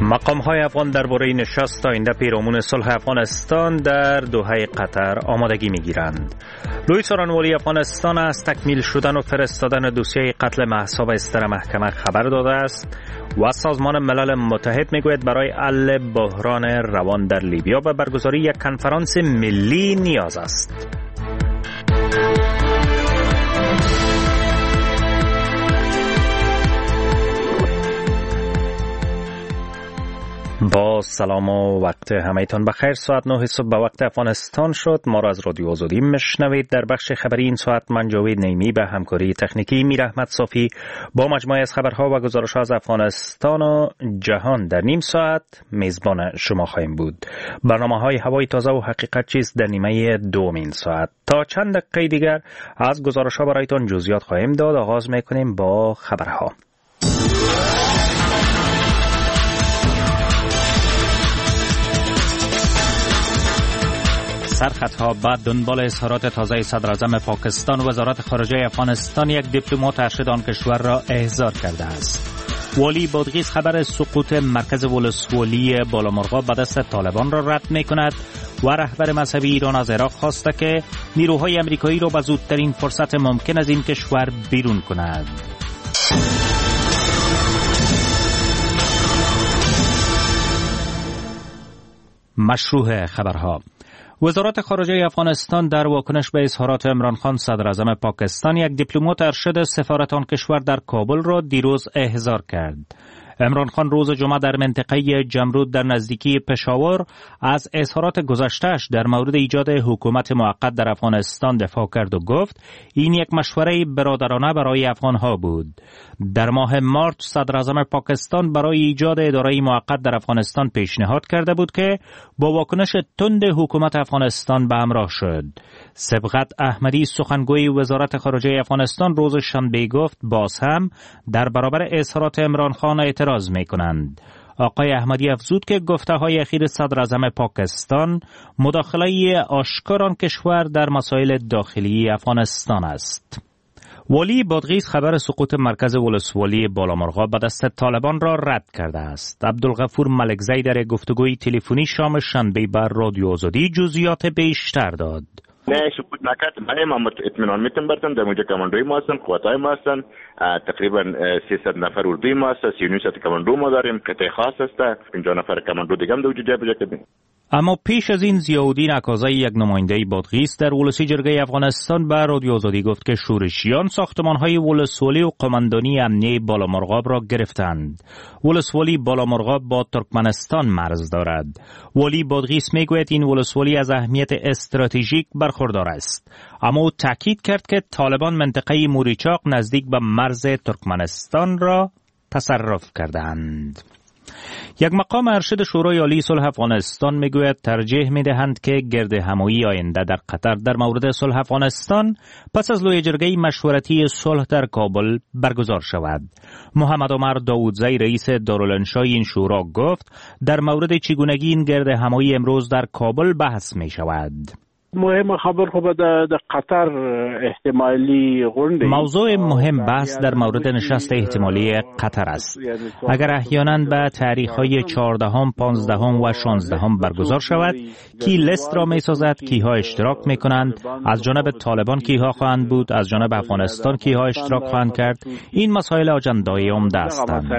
مقام‌های افغان درباره نشست آینده پیرامون صلح افغانستان در دوحه قطر آمادگی می‌گیرند. لوی سورانوالی افغانستان از تکمیل شدن و فرستادن دوسیه قتل مهسا استر محکمه خبر داده است و سازمان ملل متحد میگوید برای حل بحران روان در لیبیا و برگزاری یک کنفرانس ملی نیاز است. با سلام و وقت همه‌تان بخیر. ساعت 9 صبح به وقت افغانستان شد. ما را از رادیو آزادی میشنوید. در بخش خبری این ساعت من جاوید نیمی به همکاری تکنیکی میر احمد صافی با مجموعه از خبرها و گزارش‌ها از افغانستان و جهان در نیم ساعت میزبان شما خواهیم بود. برنامه‌های هوای تازه و حقیقت چیست در نیمه دومین ساعت. تا چند دقیقه دیگر از گزارش‌ها برایتان جزئیات خواهیم داد. آغاز می‌کنیم با خبرها. سرخطها بعد دنبال اظهارات تازه صدراعظم پاکستان، وزارت خارجه افغانستان یک دیپلمات ارشد آن کشور را احضار کرده است. والی بادغیس خبر سقوط مرکز ولسوالی بالامرغاب به دست طالبان را رد می کند و رهبر مذهبی ایران از عراق خواسته که نیروهای امریکایی را به زودترین فرصت ممکن از این کشور بیرون کند. مشروع خبرها. وزارت خارجه افغانستان در واکنش به اظهارات عمران خان صدراعظم پاکستان یک دیپلمات ارشد سفارت آن کشور در کابل را دیروز احضار کرد. عمران خان روز جمعه در منطقه جمرود در نزدیکی پشاور از اظهارات گذشته‌اش در مورد ایجاد حکومت موقت در افغانستان دفاع کرد و گفت این یک مشوره برادرانه برای افغانها بود. در ماه مارچ صدراعظم پاکستان برای ایجاد اداره موقت در افغانستان پیشنهاد کرده بود که با واکنش تند حکومت افغانستان به همراه شد. سبقت احمدی سخنگوی وزارت خارجه افغانستان روز شنبه گفت باز هم در برابر اظهارات عمران خان اعتراض می‌کنند. آقای احمدی افزود که گفته‌های اخیر صدراعظم پاکستان مداخله آشکار آن کشور در مسائل داخلی افغانستان است. والی بادغیس خبر سقوط مرکز ولسوالی بالامرغاب به دست طالبان را رد کرده است. عبدالغفور ملکزی در گفتگوی تلفنی شام شنبه بر رادیو آزادی جزئیات بیشتر داد. نه سقوط نکرد. ما اطمینان میتونم برتم در موجه کماندوی ما هستن، قواتای ما هستن، تقریبا 300 نفر اردوی ما هست، 39 کماندو ما داریم، قطعه خاص هست، 50 نفر کماندو دیگه هم در وجود جای کردیم. اما پیش از این ضیاءالدین اکازی یک نماینده بادغیس در ولسی جرگه افغانستان به رادیو آزادی گفت که شورشیان ساختمان‌های ولسوالی و قماندانی امنیه بالامرغاب را گرفتند. ولسوالی بالامرغاب با ترکمنستان مرز دارد. والی بادغیس میگوید این ولسوالی از اهمیت استراتژیک برخوردار است. اما او تاکید کرد که طالبان منطقه موریچاق نزدیک به مرز ترکمنستان را تصرف کردند. یک مقام ارشد شورای عالی صلح افغانستان میگوید ترجیح میدهند که گرد همایی آینده در قطر در مورد صلح افغانستان پس از لوی جرگه مشورتی صلح در کابل برگزار شود. محمد عمر داودزی رئیس دارالانشای این شورا گفت در مورد چگونگی این گرد همایی امروز در کابل بحث می شود. مهم خبر خب در قطر احتمالی غونډه موضوع مهم بحث در مورد نشست احتمالی قطر است. اگر احیانا به تاریخ‌های 14ام، 15ام و 16ام برگزار شود، کی لیست را می‌سازد، کیها اشتراک می‌کنند، از جانب طالبان کیها خواهند بود، از جانب افغانستان کیها اشتراک خواهند کرد، این مسائل اجندای عمده هستند.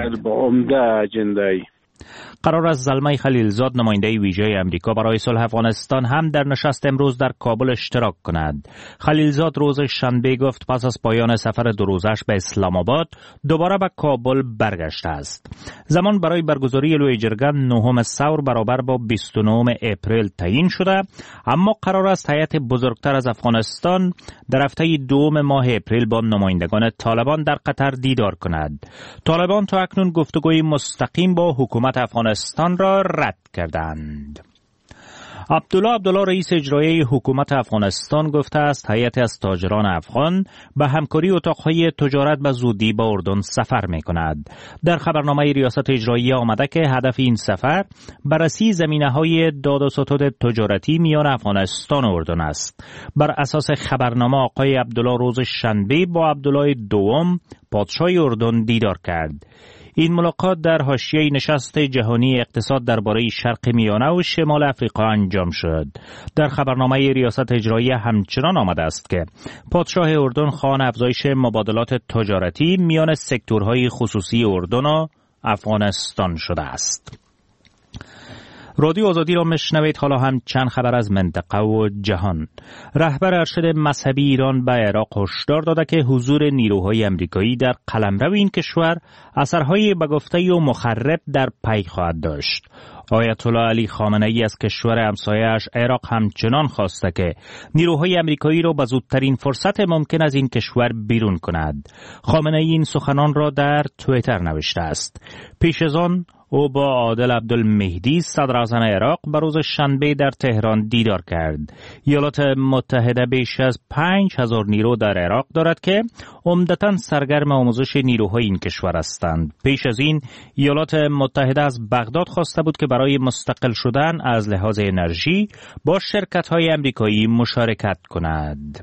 قرار است زلمه خلیلزاد نماینده ویژه امریکا برای صلح افغانستان هم در نشست امروز در کابل اشتراک کند. خلیلزاد روز شنبه گفت پس از پایان سفر 2 روزش به اسلام آباد دوباره به کابل برگشته است. زمان برای برگزاری لوی جرگه 9 ثور برابر با 29 اپریل تعیین شده، اما قرار است هیئت بزرگتر از افغانستان در هفته دوم ماه اپریل با نمایندگان طالبان در قطر دیدار کند. طالبان تا اکنون گفتگوی مستقیم با حکومت افغانستان را رد کردند. عبدالله رئیس اجرایی حکومت افغانستان گفته است هیئتی از تاجران افغان به همکاری اتاقهای تجارت به زودی به اردن سفر می کند. در خبرنامه ریاست اجرایی آمده که هدف این سفر بررسی زمینه‌های داد و ستد تجارتی میان افغانستان و اردن است. بر اساس خبرنامه آقای عبدالله روز شنبه با عبدالله دوم پادشاه اردن دیدار کرد. این ملاقات در حاشیه نشست جهانی اقتصاد درباره شرق میانه و شمال افریقا انجام شد. در خبرنامه ریاست اجرایی همچنان آمده است که پادشاه اردن خواهان افزایش مبادلات تجارتی میان سکتورهای خصوصی اردن و افغانستان شده است. رادیو آزادی را میشنوید. حالا هم چند خبر از منطقه و جهان. رهبر ارشد مذهبی ایران به عراق هشدار داده که حضور نیروهای امریکایی در قلمرو این کشور اثرهای به گفته و مخرب در پی خواهد داشت. آیت الله علی خامنه ای از کشور همسایه‌اش عراق همچنان خواسته که نیروهای امریکایی را به زودترین فرصت ممکن از این کشور بیرون کند. خامنه ای این سخنان را در توییتر نوشته است. پیش از آن او با عادل عبدالمهدی صدر اعظم عراق به روز شنبه در تهران دیدار کرد. ایالات متحده بیش از 5000 نیرو در عراق دارد که عمدتاً سرگرم آموزش نیروهای این کشور هستند. پیش از این ایالات متحده از بغداد خواسته بود که برای مستقل شدن از لحاظ انرژی با شرکت‌های امریکایی مشارکت کند.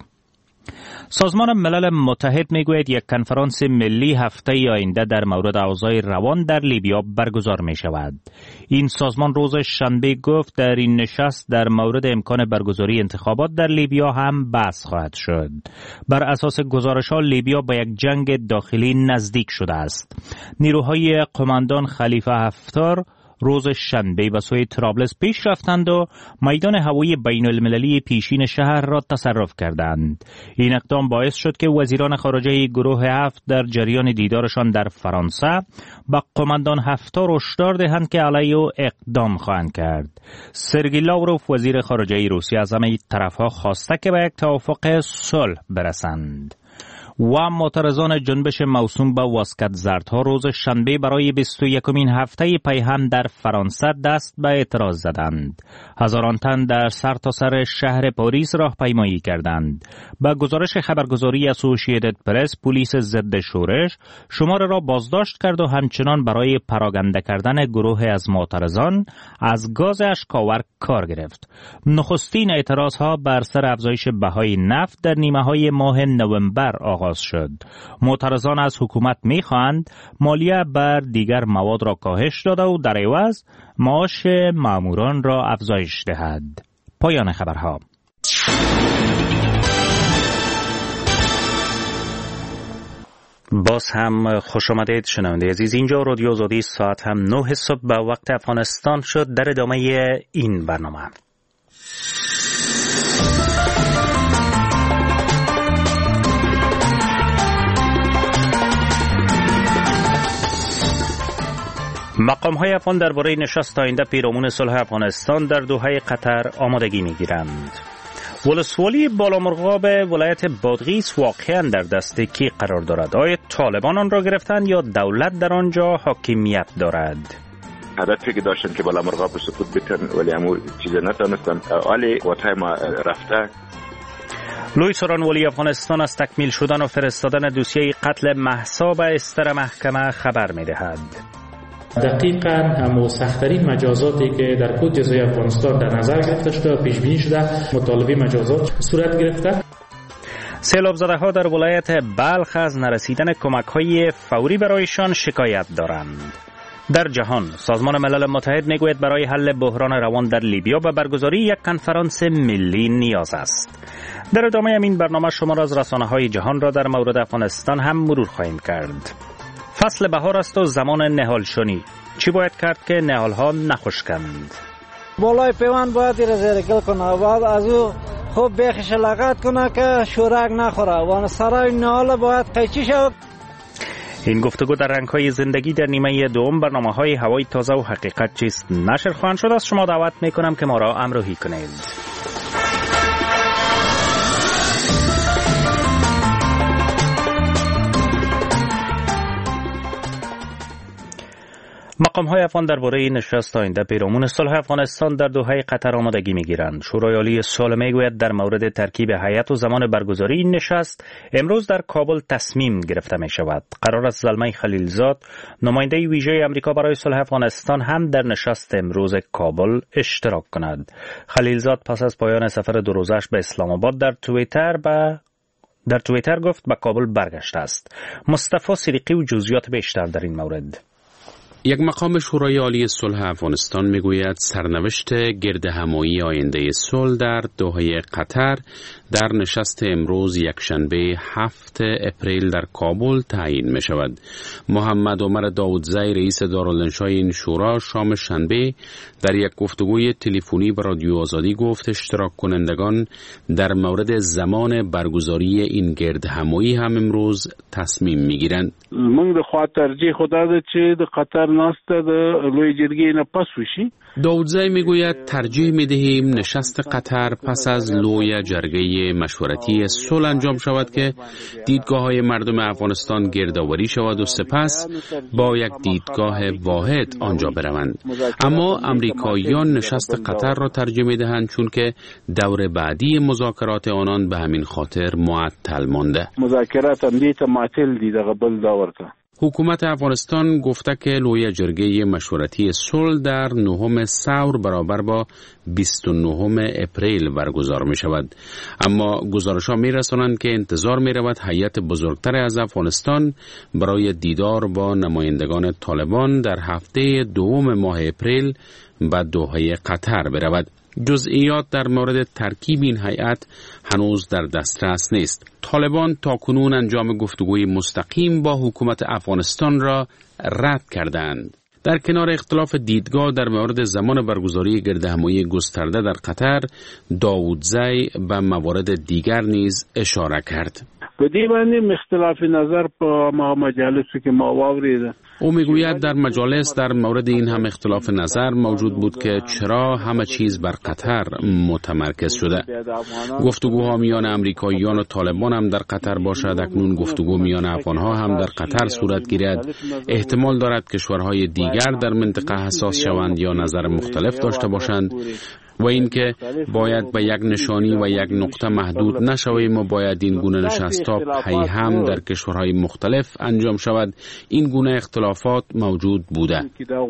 سازمان ملل متحد میگوید یک کنفرانس ملی هفته آینده در مورد اوضاع روان در لیبیا برگزار می شود. این سازمان روز شنبه گفت در این نشست در مورد امکان برگزاری انتخابات در لیبیا هم بحث خواهد شد. بر اساس گزارش‌ها لیبیا به یک جنگ داخلی نزدیک شده است. نیروهای قماندان خلیفه حفتار روز شنبه به سوی طرابلس پیش رفتند و میدان هوایی بین المللی پیشین شهر را تصرف کردند. این اقدام باعث شد که وزیران خارجه گروه 7 در جریان دیدارشان در فرانسه به قماندان حفتار هشدار دهند که علیه او اقدام خواهند کرد. سرگئی لاوروف وزیر خارجه روسیه از همه طرفها خواسته که به یک توافق صلح برسند. و معترضان جنبش موسوم به واسکت زردها روز شنبه برای 21مین هفته پیهم در فرانسه دست به اعتراض زدند. هزاران تن در سرتاسر شهر پاریس راهپیمایی کردند. با گزارش خبرگزاری اسوسییتد پرس، پلیس ضد شورش شمار را بازداشت کرد و همچنان برای پراگنده کردن گروه از معترضان از گاز اشک‌آور کار گرفت. نخستین اعتراضها بر سر افزایش بهای نفت در نیمه‌های ماه نوامبر آغاز شد. معترضان از حکومت می‌خواهند مالیه بر دیگر مواد را کاهش داده و در عوض معاش ماموران را افزایش دهد. پایان خبرها. باز هم خوش آمدید شنونده عزیز. اینجا رادیو آزادی، ساعت هم 9 صبح به وقت افغانستان شد. در ادامه این برنامه مقام‌های افغان درباره نشست آینده پیرامون صلح افغانستان در دوحه قطر آمادگی می‌گیرند. ولسوالی بالامرغاب ولایت بادغیس واقعاً در دست کی قرار دارد؟ آیا طالبان آن را گرفتند یا دولت در آنجا حاکمیت دارد؟ هدفی که داشتن که بالامرغاب رو سقوط بتن ولی امور چیز نتونستن. آلی قوتهای ما رفته. لوی سرانوالی افغانستان از تکمیل شدن و فرستادن دوسیه قتل مهسا به استر محکمه خبر می‌دهد. دقیقاً همو سخت‌ترین مجازاتی که در کل جزایر افغانستان در نظر گرفته شده و پیش بینی شده مطالبه مجازات صورت گرفته. سیلاب زده ها در ولایت بلخ از نرسیدن کمک‌های فوری برایشان شکایت دارند. در جهان سازمان ملل متحد میگوید برای حل بحران روان در لیبیا و برگزاری یک کنفرانس ملی نیاز است. در ادامه این برنامه شما را از رسانه‌های جهان را در مورد افغانستان هم مرور خواهیم کرد. فصل بهار است و زمان نهال شنی. چی باید کرد که نهال‌ها نخشکند؟ بالای پیوند باید را زیرگل کنه و بعد از او خوب بیخش لغت کنه که شورک نخوره و سرای نهال باید قیچی شود. این گفتگو در رنگ‌های زندگی در نیمه دوم برنامه‌های هوای تازه و حقیقت چیست نشر خواهند شد. از شما دعوت می‌کنم که ما را همراهی کنید. مقام‌های افغان درباره نشست آینده پیرامون صلح افغانستان در دوحه قطر آمادگی می‌گیرند. شورای عالی صلح می‌گوید در مورد ترکیب هیئت و زمان برگزاری این نشست امروز در کابل تصمیم گرفته می‌شود. قرار است زلمه خلیلزاد، نماینده ویژه آمریکا برای صلح افغانستان، هم در نشست امروز کابل اشتراک کند. خلیلزاد پس از پایان سفر 2 روزش به اسلام آباد در توییتر گفت به کابل برگشته است. مصطفی صدیقی و جزئیات بیشتر در این مورد. یک مقام شورای عالی صلح افغانستان میگوید سرنوشت گردهمایی آینده صلح در دوحه قطر در نشست امروز یکشنبه 7 اپریل در کابل تعیین می شود. محمد عمر داودزی رئیس دارالانشای این شورا شام شنبه در یک گفتگوی تلفنی با رادیو آزادی گفت اشتراک کنندگان در مورد زمان برگزاری این گردهمایی هم امروز تصمیم می گیرند. من د خوا ترجیح خدا ده چې د قطر ناسته د لوی جرګې نه پس وشي. داودزی میگوید ترجیح می‌دهیم نشست قطر پس از لوی جرگه مشورتی صلح انجام شود که دیدگاه‌های مردم افغانستان گردآوری شود و سپس با یک دیدگاه واحد آنجا بروند. اما امریکاییان نشست قطر را ترجیح می‌دهند چون که دور بعدی مذاکرات آنان به همین خاطر معطل مانده. مذاکرات هم دې ته معطل دي دغه بل دور ته. حکومت افغانستان گفته که لوی جرگه مشورتی صلح در 9 ثور برابر با 29 اپریل برگزار می شود. اما گزارش‌ها می رسانند که انتظار می رود هیئت بزرگتر از افغانستان برای دیدار با نمایندگان طالبان در هفته دوم ماه اپریل به دوحه قطر برود. جزئیات در مورد ترکیب این هیئت هنوز در دسترس نیست. طالبان تاکنون انجام گفتگوی مستقیم با حکومت افغانستان را رد کردند. در کنار اختلاف دیدگاه در مورد زمان برگزاری گردهمایی گسترده در قطر، داودزی به موارد دیگر نیز اشاره کرد. په دې باندې اختلاف نظر په مجالسو کې ما واوریده. او میگوید در مجالس در مورد این هم اختلاف نظر موجود بود که چرا همه چیز بر قطر متمرکز شده. گفتگوها میان امریکاییان و طالبان هم در قطر باشد. اکنون گفتگو میان افغانها هم در قطر صورت گیرد. احتمال دارد کشورهای دیگر در منطقه حساس شوند یا نظر مختلف داشته باشند و اینکه باید به یک نشانی و یک نقطه محدود نشویم و باید این گونه نشست‌ها پی هم در کشورهای مختلف انجام شود. این گونه اختلافات موجود بوده.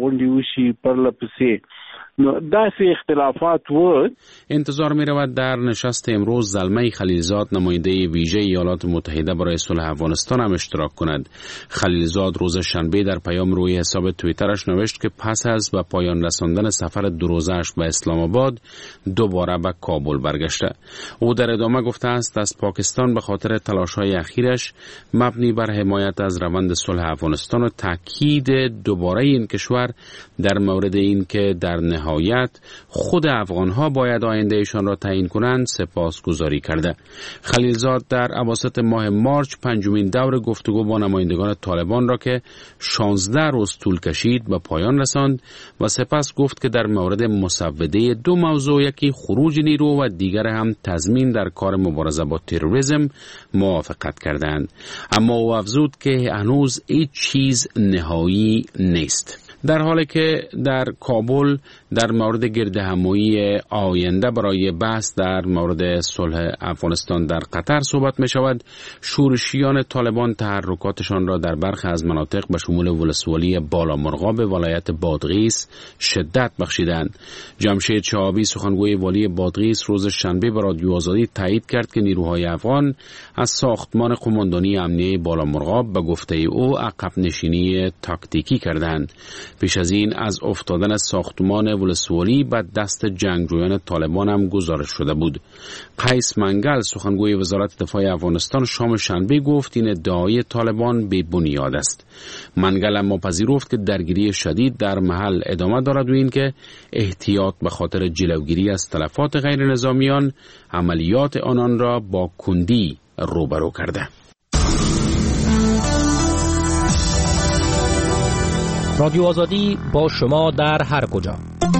انتظار می رود در نشست امروز زلمه خلیلزاد نماینده ویژه ایالات متحده برای صلح افغانستان هم اشتراک کند. خلیلزاد روز شنبه در پیام روی حساب توییترش نوشت که پس از به پایان رساندن سفر 2 روزه‌اش به اسلام آباد دوباره به کابل برگشته. او در ادامه گفته است از پاکستان به خاطر تلاش‌های اخیرش مبنی بر حمایت از روند صلح افغانستان و تاکید دوباره این کشور در مورد این که در نهایت خود افغانها باید آیندهشان را تعیین کنند سپاسگزاری کرده. خلیلزاد در اواسط ماه مارچ 5مین دور گفتگو با نمایندگان طالبان را که 16 روز طول کشید به پایان رساند و سپس گفت که در مورد مسوده 2 موضوع، یکی خروج نیرو و دیگر هم تضمین در کار مبارزه با تروریسم موافقت کردند. اما او افزود که هنوز هیچ چیز نهایی نیست. در حالی که در کابل در مورد گردهمایی آینده برای بحث در مورد صلح افغانستان در قطر صحبت می شود، شورشیان طالبان تحرکاتشان را در برخی از مناطق به شمول ولسوالی بالامرغاب ولایت بادغیس شدت بخشیدند. جمشید شهابی سخنگوی والی بادغیس روز شنبه به رادیو آزادی تایید کرد که نیروهای افغان از ساختمان قماندانی امنیه بالامرغاب به گفته او عقب نشینی تاکتیکی کردند. پیش از این از افتادن ساختمان ولسوالی به دست جنگجویان طالبان هم گزارش شده بود. قیس منگل سخنگوی وزارت دفاع افغانستان شام شنبه گفت این ادعای طالبان بی بنیاد است. منگل اما پذیرفت که درگیری شدید در محل ادامه دارد و اینکه احتیاط به خاطر جلوگیری از تلفات غیر نظامیان عملیات آنان را با کندی روبرو کرده. رادیو آزادی با شما در هر کجا.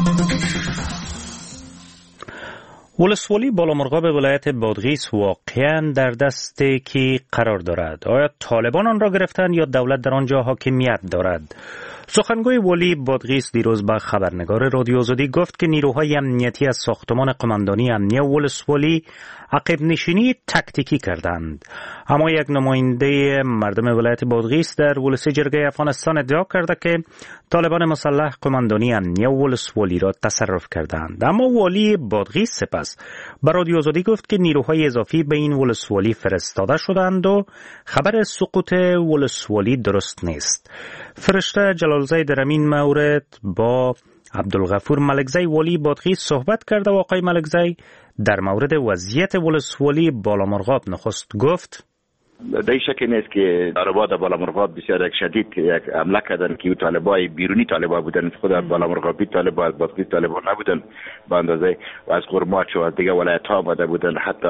ولسوالی بالامرغاب ولایت بادغیس واقعاً در دست کی قرار دارد؟ آیا طالبان آن را گرفتند یا دولت در آنجا حاکمیت دارد؟ سخنگوی والی بادغیس دیروز به خبرنگار رادیو آزادی گفت که نیروهای امنیتی از ساختمان قماندانی امنیه ولسوالی عقب نشینی تاکتیکی کردند. اما یک نماینده مردم ولایت بادغیس در ولسی جرگه افغانستان ادعا کرده که طالبان مسلح قماندانی امنیه ولسوالی را تصرف کردند. اما والی بادغیس سپس به رادیو آزادی گفت که نیروهای اضافی به این ولسوالی فرستاده شدند و خبر سقوط ولسوالی درست نیست. فرشته جلال جلالزی در این مورد با عبدالغفور ملکزی والی بادغیس صحبت کرده و آقای ملکزی در مورد وضعیت ولسوالی بالامرغاب نخست گفت در شک نیست که طالبان در بالامرغاب بسیار یک شدید یک حمله کردن که طالبای بیرونی طالبان بودن، خود بالامرغابی طالبان بادغیس طالبان نبودن به اندازه و از قرماچ و از دیگه ولایت‌ها آمده بودن. حتی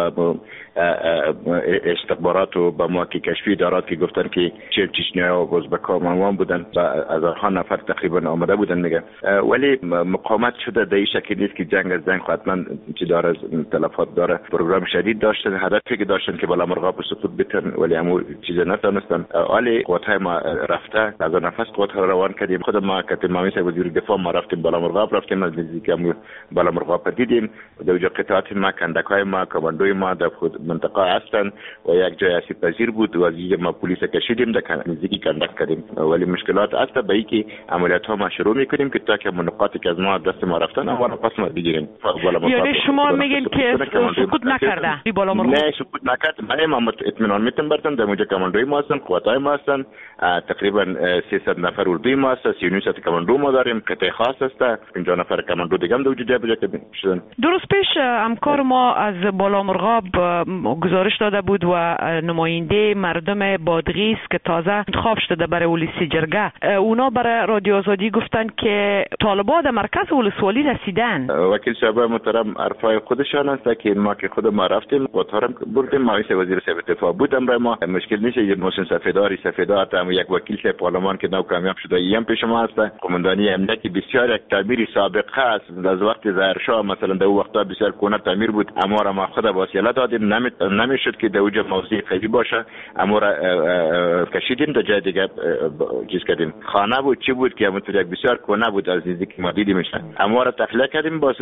استخبارات و با ما که کشفی دارات که گفتن که چچنیا و ازبکان بودن و از آنها نفر تقریبا آمده بودن میگه. ولی مقاومت شده در شک نیست که جنگ از جنگ حتما چه داره تلفات داره. پروگرام شدید داشتن، هدفی که داشتن که بالامرغاب سقوط بتن ولی همون چیز نتونستن. ولی قوت‌های ما رفته از نفس قوت‌ها روان کردیم. خود ما که مامور وزیر دفاع ما رفتیم بالامرغاب، رفتیم از نزدیک بالامرغاب دیدیم. در اونجا قطعات ما کندک‌های ما کماندوی ما در خود منطقه هستن و یک جای آسیب پذیر بود و از ما پلیس کشیدیم در نزدیکی کندک کردیم. ولی مشکلات است به اینکه عملیات‌ها ما شروع می‌کنیم که تا که نقاطی که از ما دست ما رفتن اما پس ما بگیریم. یعنی شما میگین که سقوط نکرده بالامرغاب؟ نه سقوط نکرد. من اطمینان میتونم برتن در اونجا کماندوی ما هستن، قوت‌های ما هستن، تقریبا 300 نفر اردوی ما هست، 39 کماندو ما داریم، قطعه خاص هست، 50 نفر کماندو دیگه هم در اونجا جابجا شدن. درست پیش همکار ما از بالامرغاب گزارش داده بود و نماینده مردم بادغیس که تازه انتخاب شده برای ولسی جرگه، اونا برای رادیو آزادی گفتن که طالبان در مرکز ولسوالی رسیدن. وکیل صاحب محترم حرفای خودشان است که ما که خود ما رفتیم قطار هم بردیم، ما وزیر صاحب دفاع بودم برای ما مشکل نیست. یه محسن سفیدار هم یک وکیل صاحب پارلمان که نو کامیاب شده هم پیش ما هست. قماندانی امنیت که بسیار یک تعمیر سابقه است، از وقت ظاهرشاه مثلا در اون وقتا بسیار کهنه تعمیر بود، اما را ما خود وسیله دادیم، نمیشد که در اونجا موضوع قوی باشه، اما را کشیدیم در جای دیگه چیز کردیم. خانه بود چی بود که همونطور یک بسیار کهنه بود از نزدیک ما دیدیم میشه، اما را تخلیه کردیم باز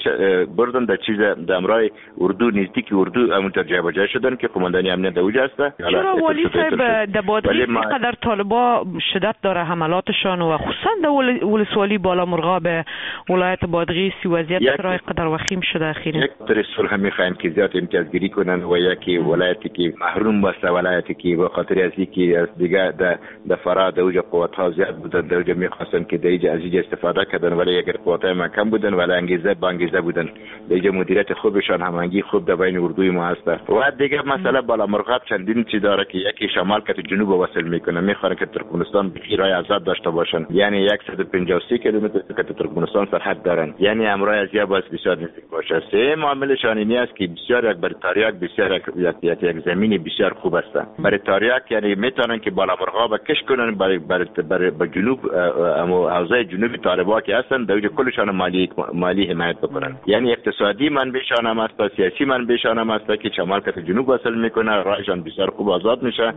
بردن در چیز در امرای اردو نزدیک اردو همونطور جابجا شدن که قماندانی امنیت در اونجا است. چرا والی صاحب در بادغیس اینقدر طالبا شدت داره حملاتشان و خصوصا در ولسوالی بالامرغاب ولایت بادغیس وضعیت رای قدر وخیم شده اخیراً؟ یک طرح صلح میخواین که زیاد امتیازگیری کنن و یکی ولایتی که محروم باشه، ولایتی که به خاطر از اینکه از دیگه در فراد اوج قوت‌ها زیاد بودن در اونجا میخواستن که در اینجا از اینجا استفاده کردن، ولی اگر قوت‌های ما کم بودن ولی انگیزه با انگیزه بودن. در اینجا مدیریت خوبشان هماهنگی خوب در بین اردوی ما هست. و دیگه مسئله بالامرغاب چندین چیز داره که یکی شمال که جنوب وصل میکنه، میخوان که ترکمنستان بخیرای آزاد داشته باشن، یعنی 153 کیلومتر که ترکمنستان سرحد دارن، یعنی امرای از یا باز بسیار نزدیک باشه. سه معاملشان اینی است که بسیار یک برای تاریخ بسیار یک زمینی بسیار خوب است. برای تاریخ یعنی میتونن که بالامرغاب کش کنن برای جنوب اما حوزه جنوبی طالبان که هستن در اونجا کلشان مالی حمایت بکنن، یعنی اقتصادی منبعشان هم است، سیاسی منبعشان هم است که شمال که جنوب وصل میکنه، راهشان بسیار خوب آزاد میشه.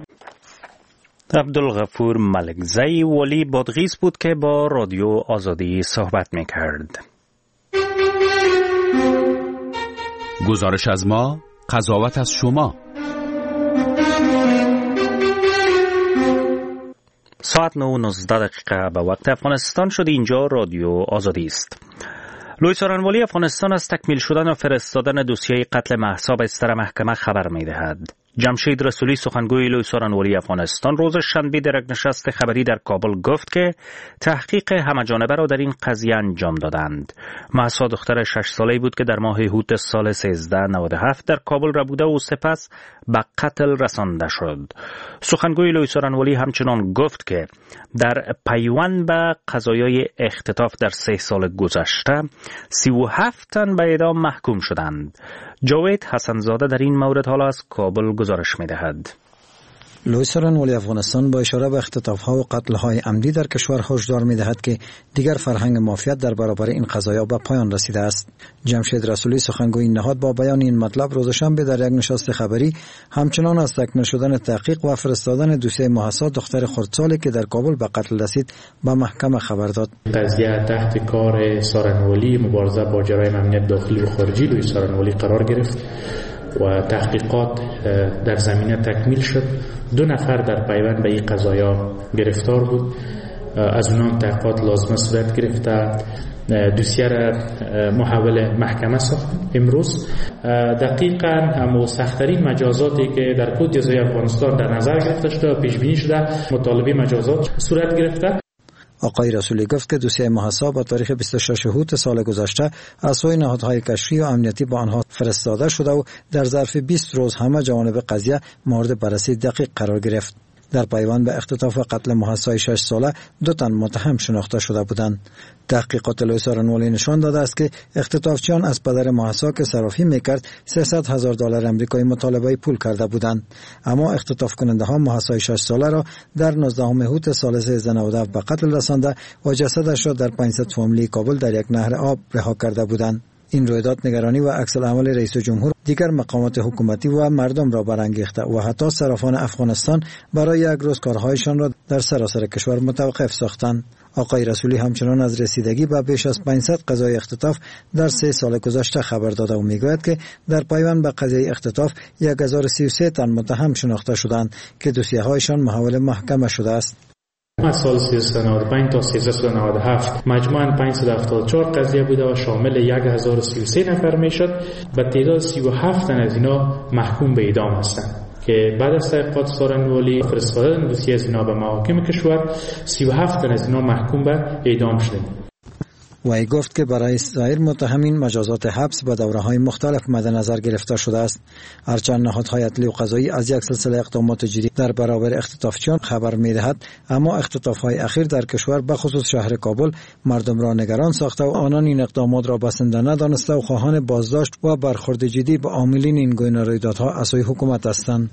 عبدالغفور ملکزی والی بادغیس بود که با رادیو آزادی صحبت میکرد. گزارش از ما، قضاوت از شما. ساعت 9:19 به وقت افغانستان شد. اینجا رادیو آزادی است. لوی سارنوالی افغانستان از تکمیل شدن و فرستادن دوسیه قتل مهسا بستر محکمه خبر می‌دهد. جمشید رسولی سخنگوی لوی سارنوالی افغانستان روز شنبه در یک نشست خبری در کابل گفت که تحقیق همه‌جانبه را در این قضیه انجام دادند. مهسا دختر 6 ساله‌ای بود که در ماه هوت سال 1397 در کابل را بوده و سپس به قتل رسانده شد. سخنگوی لوی سارنوالی همچنان گفت که در پیوند به قضایای اختطاف در 3 سال گذشته 37 تن به اعدام محکوم شدند. جاوید حسنزاده در این مورد حالا از کابل گزارش می‌دهد. لوی سارنوالی افغانستان با اشاره به اختطاف‌ها و قتل‌های عمدی در کشور هشدار می‌دهد که دیگر فرهنگ مافیات در برابر این قضایا به پایان رسیده است. جمشید رسولی سخنگوی این نهاد با بیان این مطلب روز شنبه در یک نشست خبری همچنان از تکمیل شدن تحقیق و فرستادن دوسیه مهسا دختر خردسالی که در کابل به قتل رسید به محکمه خبر داد. قضیه تحت کار سارنوالی مبارزه با جرایم امنیت داخلی و خارجی لوی سارنوالی قرار گرفت و تحقیقات در زمینه تکمیل شد. 2 نفر در پیوند به این قضایا گرفتار بود. از اونها تحقیقات لازمه صورت گرفته. دوسیه را محول محکمه ساخت. امروز دقیقاً همو سخت‌ترین مجازاتی که در کد جزایی افغانستان در نظر گرفته شده و پیش بینی شده مطالبه مجازات صورت گرفته. آقای رسولی گفت که دوسیه محسا با تاریخ 26 هوت سال گذشته از سوی نهادهای کشفی و امنیتی با آنها فرستاده شده و در ظرف 20 روز همه جوانب قضیه مورد بررسی دقیق قرار گرفت. در پیوند به اختطاف و قتل محسای 6 ساله 2 تن متهم شناخته شده بودند. تحقیقات لوی سارنوالی نشان داده است که اختطافچیان از پدر محسا که صرافی میکرد $300,000 آمریکایی مطالبه پول کرده بودند، اما اختطاف کننده ها محسای 6 ساله را در 19 هوت سال 1397 به قتل رسانده و جسدش را در 500 فامیلی کابل در یک نهر آب رها کرده بودند. این رویداد نگرانی و عکس العمل رئیس جمهور دیگر مقامات حکومتی و مردم را برانگیخته و حتی صرافان افغانستان برای یک روز کارهایشان را در سراسر کشور متوقف ساختند. آقای رسولی همچنان از رسیدگی به بیش از 500 قضای اختطاف در 3 سال گذشته خبر داده و میگوید که در پیوند به قضیه اختطاف 1033 تن متهم شناخته شدند که دوسیه هایشان محول محکمه شده است. از سال 1395 تا 1397 مجموعاً 574 قضیه بوده و شامل 1033 نفر میشد. به تعداد 37 تن از اینا محکوم به اعدام هستند که بعد از تحقیقات سارنوالی فرستادن دوسیه از اینا به محاکم کشور 37 تن از اینا محکوم به اعدام شدند. و ای گفت که برای سایر متهمین مجازات حبس به دوره‌های مختلف مد نظر گرفته شده است. هرچند نهادهای عدلی و قضایی از یک سلسله اقدامات جدی در برابر اختطافچیان خبر می‌دهد، اما اختطاف‌های اخیر در کشور به خصوص شهر کابل مردم را نگران ساخته و آنان این اقدامات را بسنده ندانسته و خواهان بازداشت و برخورد جدی با عاملین این گونه رویدادها از سوی حکومت هستند.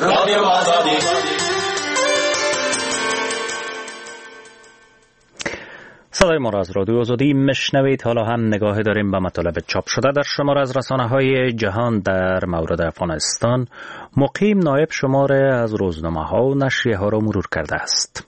صدای ما را از رادیو آزادی میشنوید. حالا هم نگاه داریم به مطالب چاپ شده در شماره از رسانه‌های جهان در مورد افغانستان. مقیم نایب شماره از روزنامه‌ها و نشریه‌ها را مرور کرده است.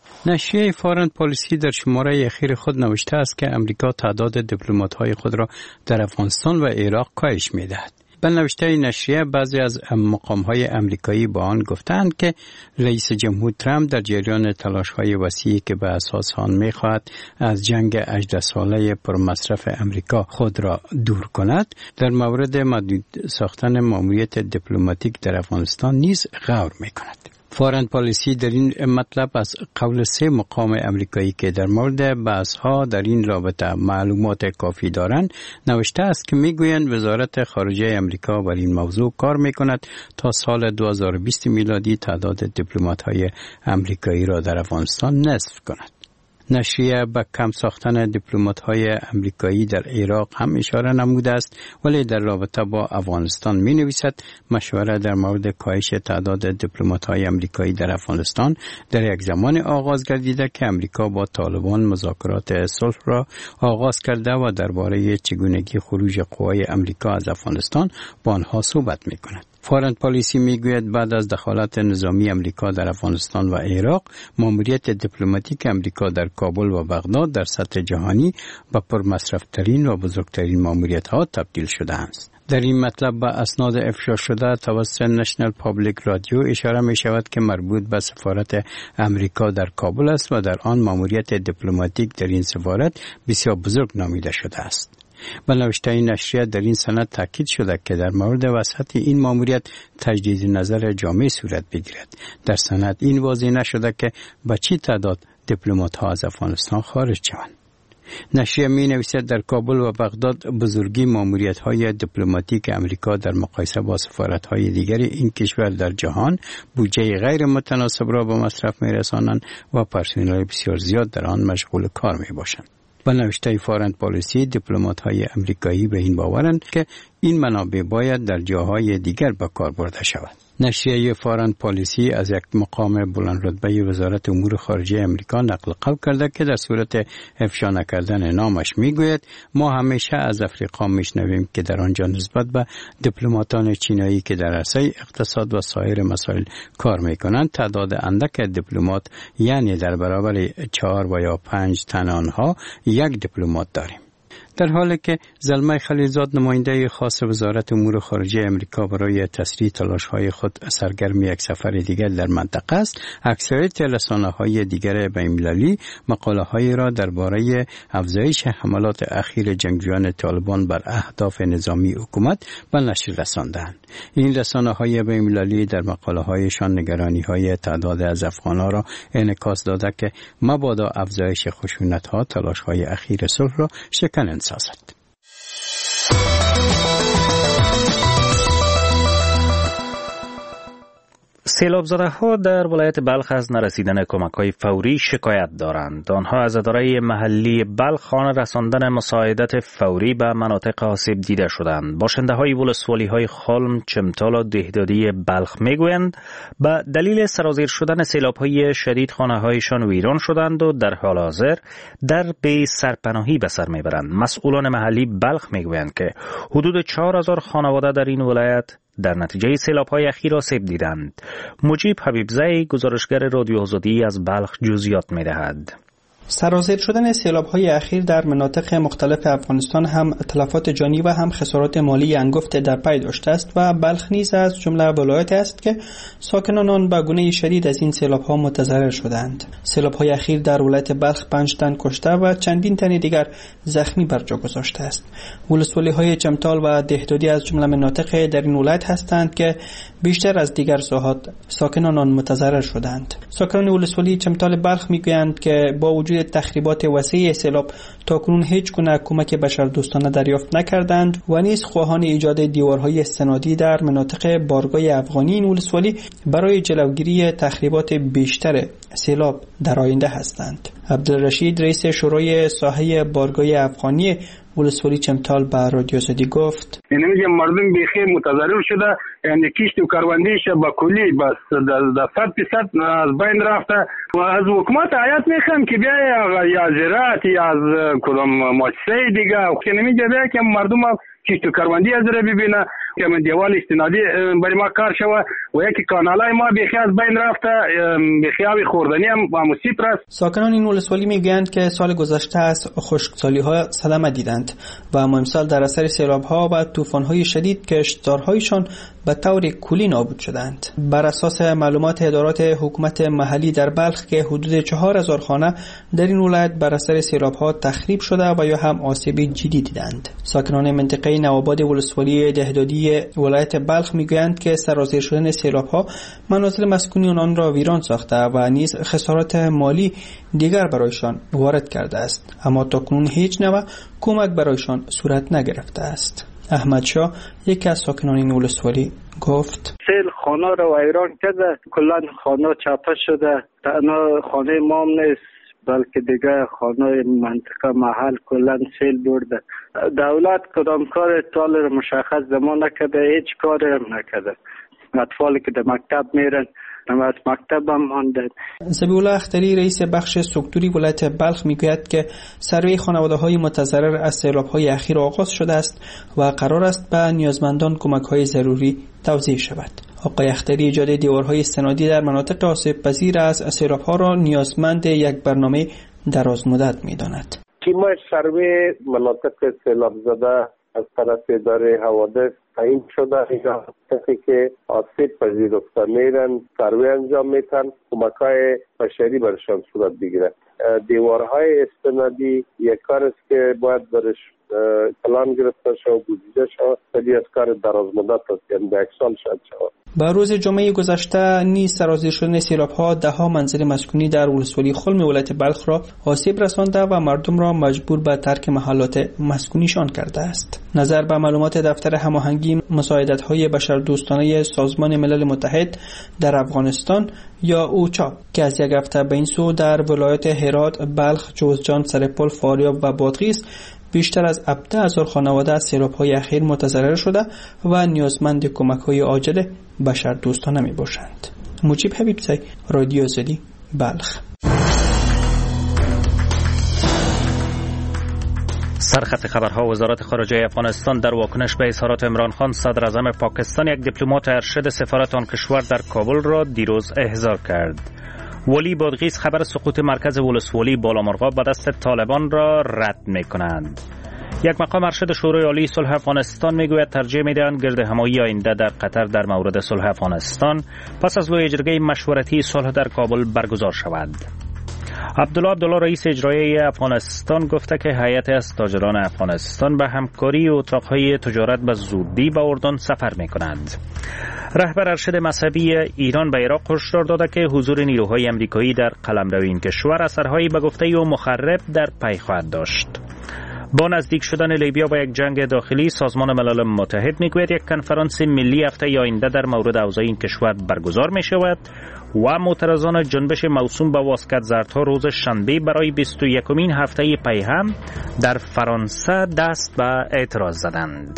نشریه فارن پالیسی در شماره اخیر خود نوشته است که امریکا تعداد دیپلمات‌های خود را در افغانستان و عراق کاهش می‌دهد. به نوشته نشریه بعضی از مقام‌های امریکایی با آن گفتند که رئیس جمهور ترامپ در جریان تلاش‌های وسیعی که به اساس آن می‌خواهد از جنگ 18 ساله پرمصرف امریکا خود را دور کند، در مورد محدود ساختن ماموریت دیپلماتیک در افغانستان نیز غور می‌کند. فارن پالیسی در این مطلب از قول 3 مقام امریکایی که در مورد بحث‌ها در این رابطه معلومات کافی دارند نوشته است که میگویند وزارت خارجه امریکا بر این موضوع کار میکند تا سال 2020 میلادی تعداد دیپلمات‌های امریکایی را در افغانستان نصف کند. نشریه به کم ساختن دیپلمات‌های امریکایی در عراق هم اشاره نموده است، ولی در رابطه با افغانستان می‌نویسد مشوره در مورد کاهش تعداد دیپلمات‌های امریکایی در افغانستان در یک زمان آغاز گردیده که امریکا با طالبان مذاکرات صلح را آغاز کرده و درباره چگونگی خروج قوای امریکا از افغانستان با آنها صحبت می‌کند. فارن پالیسی میگوید بعد از دخالت نظامی امریکا در افغانستان و عراق، ماموریت دیپلماتیک امریکا در کابل و بغداد در سطح جهانی به پرمصرف‌ترین و بزرگترین ماموریت‌ها تبدیل شده است. در این مطلب به اسناد افشا شده توسط نشنل پابلیک رادیو اشاره می شود که مربوط به سفارت امریکا در کابل است و در آن ماموریت دیپلماتیک در این سفارت بسیار بزرگ نامیده شده است. به نوشته نشریه در این سند تاکید شده که در مورد وسعت این ماموریت تجدید نظر جامع صورت بگیرد. در سند این واضح نشده که به چه تعداد دیپلمات‌ها از افغانستان خارج شوند. نشریه می نویسد در کابل و بغداد بزرگی ماموریت‌های دیپلماتیک امریکا در مقایسه با سفارت‌های دیگر این کشور در جهان بودجه غیر متناسب را به مصرف می رسانند و پرسنل بسیار زیاد در آن مشغول کار می باشند. به نوشته فارن پالیسی دیپلمات‌های امریکایی به این باورند که این منابع باید در جاهای دیگر به کار برده شود. نشریه فارن پالیسی از یک مقام بلند رتبه وزارت امور خارجه امریکا نقل قول کرده که در صورت افشا نکردن نامش میگوید ما همیشه از افریقا میشنویم که در آنجا نسبت به دیپلماتان چینایی که در عرصه اقتصاد و سایر مسائل کار میکنند تعداد اندک دیپلمات، یعنی در برابر 4 و یا 5 تن آنها یک دیپلمات داریم. در حالی که زلمه خلیلزاد نماینده خاص وزارت امور خارجه امریکا برای تسریع تلاش‌های خود سرگرم یک سفر دیگر در منطقه است، اکثریت رسانه‌های دیگر بین‌المللی مقاله‌هایی را درباره افزایش حملات اخیر جنگجویان طالبان بر اهداف نظامی حکومت به نشر رساندند. این رسانه‌های بین‌المللی در مقاله‌هایشان نگرانی‌های تعداد از افغان‌ها را انعکاس داده که مبادا افزایش خشونت‌ها تلاش‌های اخیر صلح را شکننده سازد. سیلاب‌زده ها در ولایت بلخ از نرسیدن کمک‌های فوری شکایت دارند. آنها از اداره محلی بلخ خوان رساندن مساعدت فوری به مناطق آسیب دیده شدند. باشنده‌های ولسوالی‌های خلم، چمتال و دهدادی بلخ می‌گویند به دلیل سرازیر شدن سیلاب‌های شدید خانه‌هایشان ویران شدند و در حال حاضر در بی سرپناهی به سر می‌برند. مسئولان محلی بلخ می‌گویند که حدود 4000 خانواده در این ولایت در نتیجه سیلاب‌های اخیر آسیب دیدند. مجیب حبیبزئی گزارشگر رادیو آزادی از بلخ جزئیات می‌دهد. سرازیر شدن سیلاب‌های اخیر در مناطق مختلف افغانستان هم تلفات جانی و هم خسارات مالی انگفت در پی داشته است و بلخ نیز از جمله ولایاتی است که ساکنان آن به گونه شدید از این سیلاب‌ها متضرر شدند. سیلاب‌های اخیر در ولایت بلخ 5 تن کشته و چندین تن دیگر زخمی بر جا گذاشته است. ولسوالی‌های چمتال و دهدادی از جمله مناطق در این ولایت هستند که بیشتر از دیگر ساحات ساکنان آن متضرر شدند. ساکنان ولسوالی چمتال بلخ میگویند که با وجود تخریبات وسیع سیلاب تاکنون هیچ گونه کمک بشردوستانه دریافت نکردند و نیز خواهان ایجاد دیوارهای سنادی در مناطق بارگاه افغانی این ولسوالی برای جلوگیری تخریبات بیشتر سیلاب در آینده هستند. عبدالرشید رئیس شورای ساحه بارگاه افغانی ولسوالی چمتال به رادیو آزادی گفت: یعنی مردم بخیر متضرر شده، یعنی کشت و کاروندیش با کلی بس در 100% از بین رفته و از حکومت حیات میخوام که بیا یا زراعت یا از کدام مؤسسه دیگه یعنی بیا که مردم کشت و کاروندی از را ببینه که من دیوال استنادی برای ما کار شوه و یکی کانالای ما بخی از بین رفته، بخی آبی خوردنی هم مصیب است. ساکنان این ولسوالی میگویند که سال گذشته از خشکسالی‌ها صدمه دیدند و اما امسال در اثر سیلاب‌ها و طوفان‌های شدید کشتزارهایشان به طور کلی نابود شدند. بر اساس معلومات ادارات حکومت محلی در بلخ که حدود 4000 خانه در این ولایت بر اثر سیلاب‌ها تخریب شده و یا هم آسیب جدی دیدند. ساکنان منطقه نوآباد ولسوالی دهدادی ولایت بلخ میگویند که سرازیر شدن سیلاب‌ها منازل مسکونی آنان را ویران ساخته و نیز خسارات مالی دیگر برایشان وارد کرده است، اما تاکنون هیچ نوع کمک برایشان صورت نگرفته است. احمد شاه یکی از ساکنان این ولسوالی گفت: سیل خانه را ویران کرده، کلا خانه چاپه شده، تنها خانه ما نیست بلکه دیگه خانه منطقه محل کلا سیل برده. دولت کدام کار تال را مشخص زمان نکرده، هیچ کاری هم نکرده. اطفالی که در مکتب میرن از مکتب هم ماندن. ذبیح الله اختری رئیس بخش سکتوری ولایت بلخ میگوید که سروی خانواده‌های متضرر از سیلاب‌های اخیر آغاز شده است و قرار است به نیازمندان کمک‌های ضروری توزیع شود. آقای اختری ایجاد دیوارهای استنادی در مناطق آسیب پذیر از سیلاب‌ها را نیازمند یک برنامه دراز مدت می‌داند. تیم سروی مناطق سیلاب زده از طرف اداره حوادث تعیین شده، اینجا مناطقی که آسیب پذیرفته میرن سروی انجام میتن، کمک‌های بشری برشان صورت بگیره. دیوارهای استنادی یک کار است که باید برش پلان گرفته شود، بودجه شود، ولی از کار دراز مدت است، یعنی به یک سال شاید شود. با روز جمعه گذشته نیز سرازیر شدن سیلاب‌ها 10 منزل مسکونی در ولسوالی خلم ولایت بلخ را آسیب رسانده و مردم را مجبور به ترک محلات مسکونیشان کرده است. نظر به معلومات دفتر هماهنگی مساعدت‌های بشردوستانه سازمان ملل متحد در افغانستان یا اوچا که از یک هفته به این سو در ولایات هرات، بلخ، جوزجان، سرپل، فاریاب و بادغیس بیشتر از 17,000 خانواده از سیلاب‌های اخیر متضرر شده و نیازمند کمک‌های عاجل بشردوستانه می‌باشند. مجیب حبیبزئی، رادیو آزادی، بلخ. سرخط خبرها: وزارت خارجه افغانستان در واکنش به اظهارات عمران خان صدر اعظم پاکستان یک دیپلمات ارشد سفارت آن کشور در کابل را دیروز احضار کرد. ولی بادغیس خبر سقوط مرکز ولسوالی بالامرغاب به دست طالبان را رد می‌کنند. یک مقام ارشد شورای عالی صلح افغانستان میگوید ترجیح میدهند گرد همایی آینده در قطر در مورد صلح افغانستان پس از لوی جرگه مشورتی صلح در کابل برگزار شود. عبدالله رئیس اجرایی افغانستان گفته که هیئت از تاجران افغانستان به همکاری اتاقهای تجارت به زودی به اردن سفر میکنند. رهبر ارشد مذهبی ایران به عراق هشدار داده که حضور نیروهای امریکایی در قلمرو این کشور اثرهایی به گفته او مخرب در پی خواهد داشت. با نزدیک شدن لیبیا با یک جنگ داخلی، سازمان ملل متحد میگوید یک کنفرانس ملی هفته آینده در مورد اوضاع این کشور برگزار می شود و معترضان جنبش موسوم به واسکت زردها روز شنبه برای 21مین هفته پی هم در فرانسه دست به اعتراض زدند.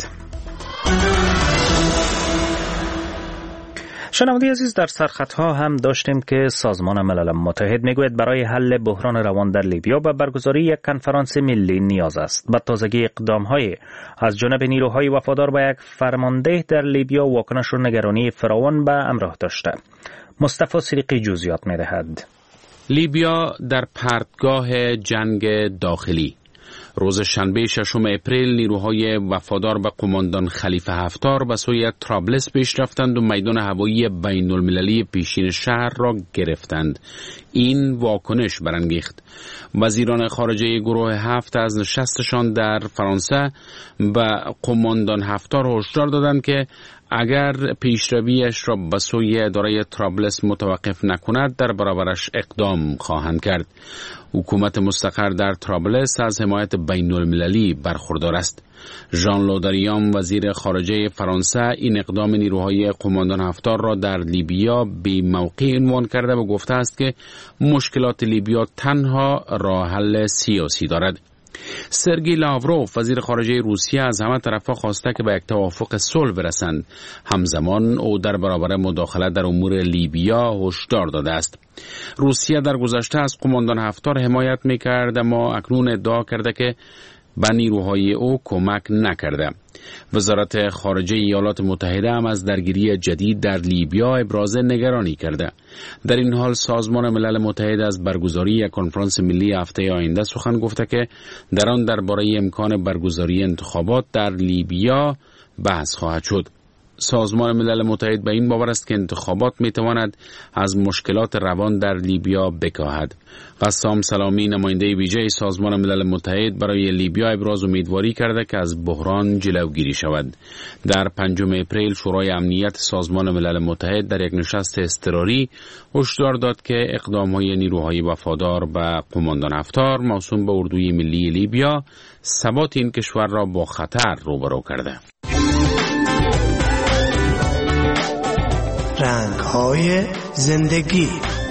شنونده عزیز، در سرخطها هم داشتیم که سازمان ملل متحد میگوید برای حل بحران روان در لیبیا به برگزاری یک کنفرانس ملی نیاز است. به تازگی اقدام‌های از جانب نیروهای وفادار به یک فرمانده در لیبیا واکنش و نگرانی فراوان به همراه داشته. مصطفی صدیقی جزئیات می‌دهد. لیبیا در پرتگاه جنگ داخلی. روز شنبه 6 اپریل نیروهای وفادار به قماندان خلیفه حفتار به سوی طرابلس پیش رفتند و میدان هوایی بین المللی پیشین شهر را گرفتند. این واکنش برانگیخت. وزیران خارجه گروه 7 از نشستشان در فرانسه به قماندان حفتار هشدار دادند که اگر پیشرویش را به سوی اداره طرابلس متوقف نکند در برابرش اقدام خواهند کرد. حکومت مستقر در طرابلس از حمایت بین المللی برخوردار است. ژان لودریان وزیر خارجه فرانسه این اقدام نیروهای قماندان حفتار را در لیبیا بی موقع عنوان کرده و گفته است که مشکلات لیبیا تنها راه حل سیاسی دارد. سرگئی لاوروف وزیر خارجه روسیه از همه طرفا خواسته که به یک توافق صلح برسند. همزمان او در برابر مداخله در امور لیبیا هشدار داده است. روسیه در گذشته از قماندان حفتار حمایت می‌کرد اما اکنون ادعا کرده که به نیروهای او کمک نکرده. وزارت خارجه ایالات متحده هم از درگیری جدید در لیبیا ابراز نگرانی کرده. در این حال سازمان ملل متحد از برگزاری یک کنفرانس ملی هفته آینده سخن گفته که در آن درباره امکان برگزاری انتخابات در لیبیا بحث خواهد شد. سازمان ملل متحد به این باور است که انتخابات میتواند از مشکلات روان در لیبیا بکاهد. قسام سلامی نماینده ویژه سازمان ملل متحد برای لیبیا ابراز امیدواری کرده که از بحران جلوگیری شود. در 5 اپریل شورای امنیت سازمان ملل متحد در یک نشست اضطراری هشدار داد که اقدام‌های نیروهای وفادار به قماندان حفتار موسوم به اردوی ملی لیبیا ثبات این کشور را با خطر روبرو کرده. رنگ‌های زندگی.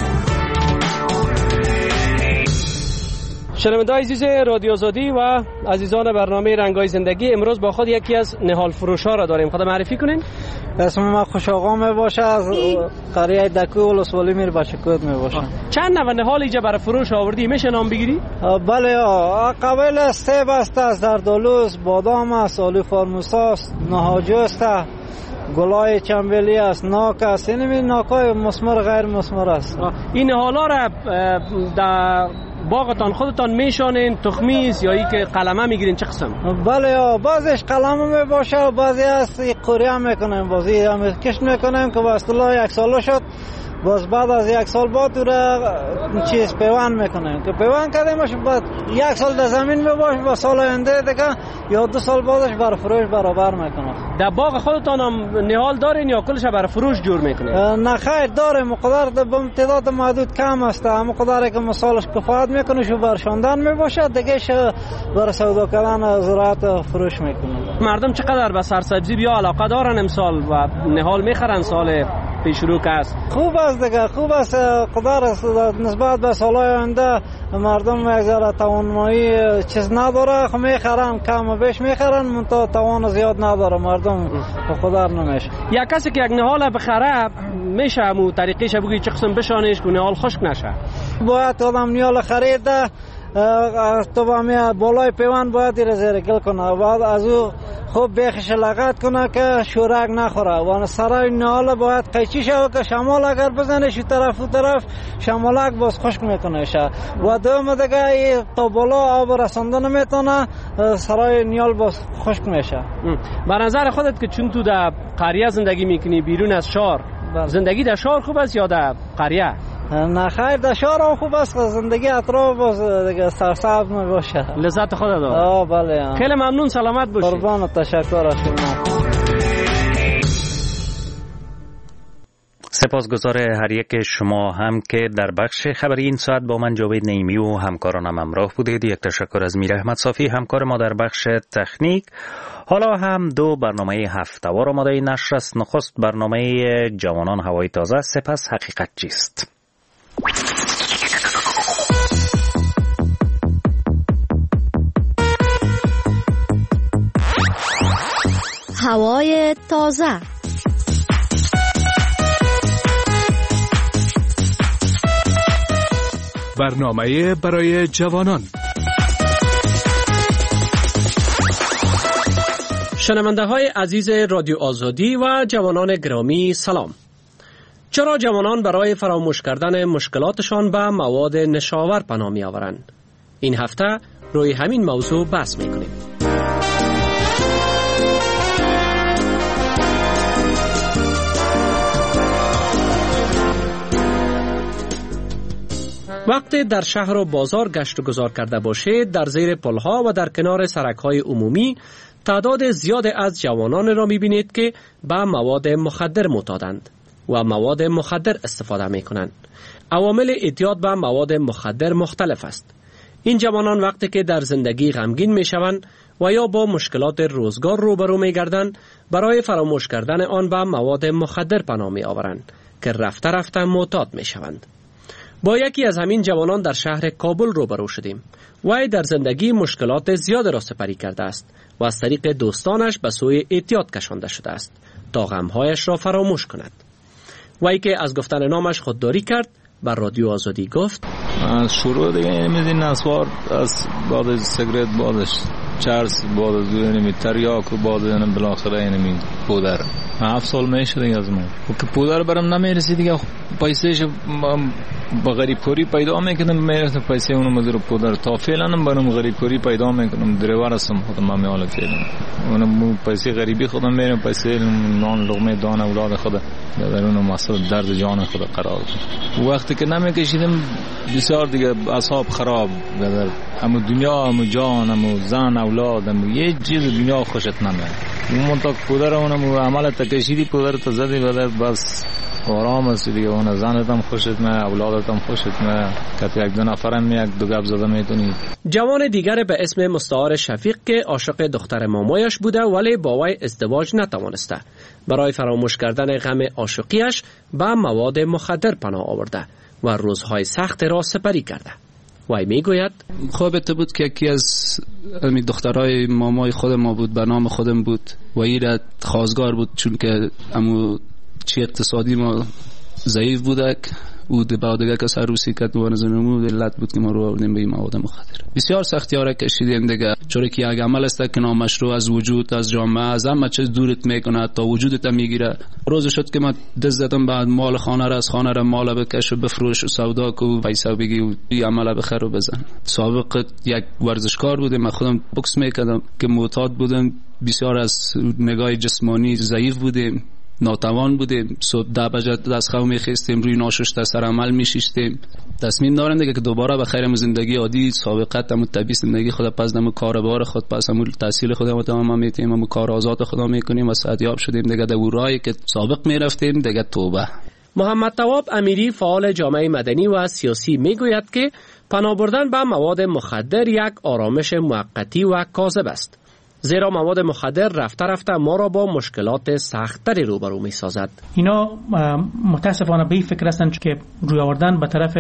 شنونده‌های عزیز رادیو آزادی و عزیزان برنامه رنگ‌های زندگی، امروز با خود یکی از نهال فروش‌ها را داریم. خود معرفی کنین؟ اسم من خوش آقا می باشه، از قریه دکو ولسوالی میر بچکود می باشه. چند نوع نهال اینجا برای فروش آوردی؟ میشه نام بگیری؟ بله، قبل سیب است، زردآلوست، بادام است، آلو فرموس است، نهاجو است، گلای چنبلی است، ناک است. این ناکای مثمر غیر مثمر است. این نهالا را در باغتان خودتان میشانین، تخمی است یا ای که قلمه میگیرین؟ چه قسم؟ بله، بعضیش قلمه می باشه و بعضی است قوریه میکنیم، بعضی هم کشت میکنیم که به اصطلاح 1 ساله شد. باز بعد از 1 سال بعد را چیز پیوند میکنیم که پیوند کردیمش بعد 1 سال در زمین میباشه و سال آینده دیگه یا 2 سال بعدش برای فروش برابر میکنه. در باغ خودتان هم نهال دارین یا کلش برای فروش جور میکنین؟ نه خیر، داریم. مقدار به تعداد محدود کم است، اما مقداری که مثالش کفایت میکنه شو برشاندن میباشه، دیگه برای سودا کردن زراعت فروش میکنه. مردم چقدر به سرسبزی بیا علاقه دارن امسال و نهال میخرن سال پیش رو که است؟ خوب است دیگه، خوب است. قدر است نسبت به سالهای آینده مردم یک ذره توانایی چیز نداره، خب میخرن، کم و بیش میخرن، منتها توان زیاد نداره مردم، قدر نمیشه. یک کسی که یک نهال بخره میشه همون طریقیش بگی چه قسم بشانش که نهال خشک نشه؟ باید آدم نهال خریده تو با بالای پیوند باید این زیر گل کنه، بعد از او خوب بیخش لغت کنه که شورک نخوره و سرای نال باید قیچی شود که شمال اگر بزنه شو طرف و طرف شمالک باز خشک میکنه شه و دوم دیگه تا بالا آب رساندن میتونه سرای نیال باز خشک میشه. به نظر خودت که چون تو در قریه زندگی میکنی بیرون از شهر، زندگی در شهر خوب است یا در قریه؟ نه خیر، در شهر هم خوب است، زندگی اطراف باز دیگه سرسبز باشه، لذت خودت داره. بله. خیلی ممنون، سلامت باشی. قربان، تشکر از شما. سپاسگزار هر یک شما هم که در بخش خبری این ساعت با من جاوید نعیمی و همکارانم همراه بودید. یک تشکر از میر احمد صافی همکار ما در بخش تکنیک. حالا هم دو برنامه هفته‌وار آماده نشر است. نخست برنامه جوانان هوای تازه، سپس حقیقت چیست. هوای تازه. برنامه برای جوانان. شنونده های عزیز رادیو آزادی و جوانان گرامی، سلام. چرا جوانان برای فراموش کردن مشکلاتشان به مواد نشاور پناه می آورند؟ این هفته روی همین موضوع بحث می کنیم. وقتی در شهر و بازار گشت و گذار کرده باشید، در زیر پلها و در کنار سرک‌های عمومی تعداد زیاد از جوانان را می‌بینید که به مواد مخدر معتادند و مواد مخدر استفاده می‌کنند. عوامل اعتیاد به مواد مخدر مختلف است. این جوانان وقتی که در زندگی غمگین می‌شوند و یا با مشکلات روزگار روبرو می‌گردند، برای فراموش کردن آن به مواد مخدر پناه می‌آورند که رفته رفته معتاد می‌شوند. با یکی از همین جوانان در شهر کابل روبرو شدیم. وی در زندگی مشکلات زیاد را سپری کرده است و از طریق دوستانش به سوی اعتیاد کشانده شده است تا غمهایش را فراموش کند. وی که از گفتن نامش خودداری کرد، بر رادیو آزادی گفت: از شروع دیگه نمیدین نسوار، از بعد سیگرت، بعدش چرس، بعد از نمی تریاک و بعد بالاخره نمی پودر. 7 سال میشه دیگه از من که پودر برام نمیرسید دیگه، پیسهش با غریب کوری پیدا میکنم، میرسه پیسه اونو مزور پودر تا فعلا برام غریب کوری پیدا میکنم، دریور هستم خودم من حال فعلا اونم پیسه غریبی خودم میرم، پیسه نان لقمه دان اولاد خود در اونو مسئله درد جان خود قرار دادم. وقتی که نمیکشیدم بسیار دیگه اعصاب خراب در همو دنیا، همو جان، همو زن، اولاد، همو یه چیز دنیا خوشت نمیاد. اون تا پودر اونم عمل تکشیدی پودر تا زدی بعد بس آرام است دیگه، اون زنت هم خوشت نه، اولادت هم خوشت نه، که یک دو نفرم یک دو گپ زده میتونی. جوان دیگر به اسم مستعار شفیق که عاشق دختر مامایش بوده ولی با وی ازدواج نتوانسته، برای فراموش کردن غم عاشقیش به مواد مخدر پناه آورده و روزهای سخت را سپری کرده. وی میگوید: خوابت بود که یکی از دخترای مامای خود ما بود، به نام خودم بود و این خواستگار بود، چون که امو چی اقتصادی ما ضعیف بوده، او بعد دیگه که سروسی کرد و نزنمو علت بود که ما رو آوردیم به این مواد مخدر. بسیار سختی ها را کشیدیم دیگه، چون که یک عمل است که نامشروع از وجود، از جامعه، از همه چیز دورت میکنه تا وجودت میگیره. روز شد که من دست زدم بعد مال خانه را از خانه را مال بکش و بفروش و سودا کو پیسه بگی و این عمل بخیر و بزن. سابق یک ورزشکار بودم، من خودم بوکس میکردم که معتاد بودم، بسیار از نگاه جسمانی ضعیف بودیم، ناتوان بودیم. صبح 10 بجه دست خو میخستیم، روی ناشسته سر عمل میشیشتیم. تصمیم دارم دیگه که دوباره به خیر زندگی عادی سابقت هم طبیعی زندگی خود پس دم کار بار خود پس هم تحصیل خودمون تمام میتیم، هم کار آزاد خدا میکنیم و صحتیاب شدیم دیگه. در راهی که سابق میرفتیم دیگه توبه. محمد تواب امیری فعال جامعه مدنی و سیاسی میگوید که پناه بردن به مواد مخدر یک آرامش موقتی و کاذب است، زیرا مواد مخدر رفته رفته ما را با مشکلات سخت‌تری روبرو می‌سازد. اینا متاسفانه به این فکر هستند که روی آوردن به طرف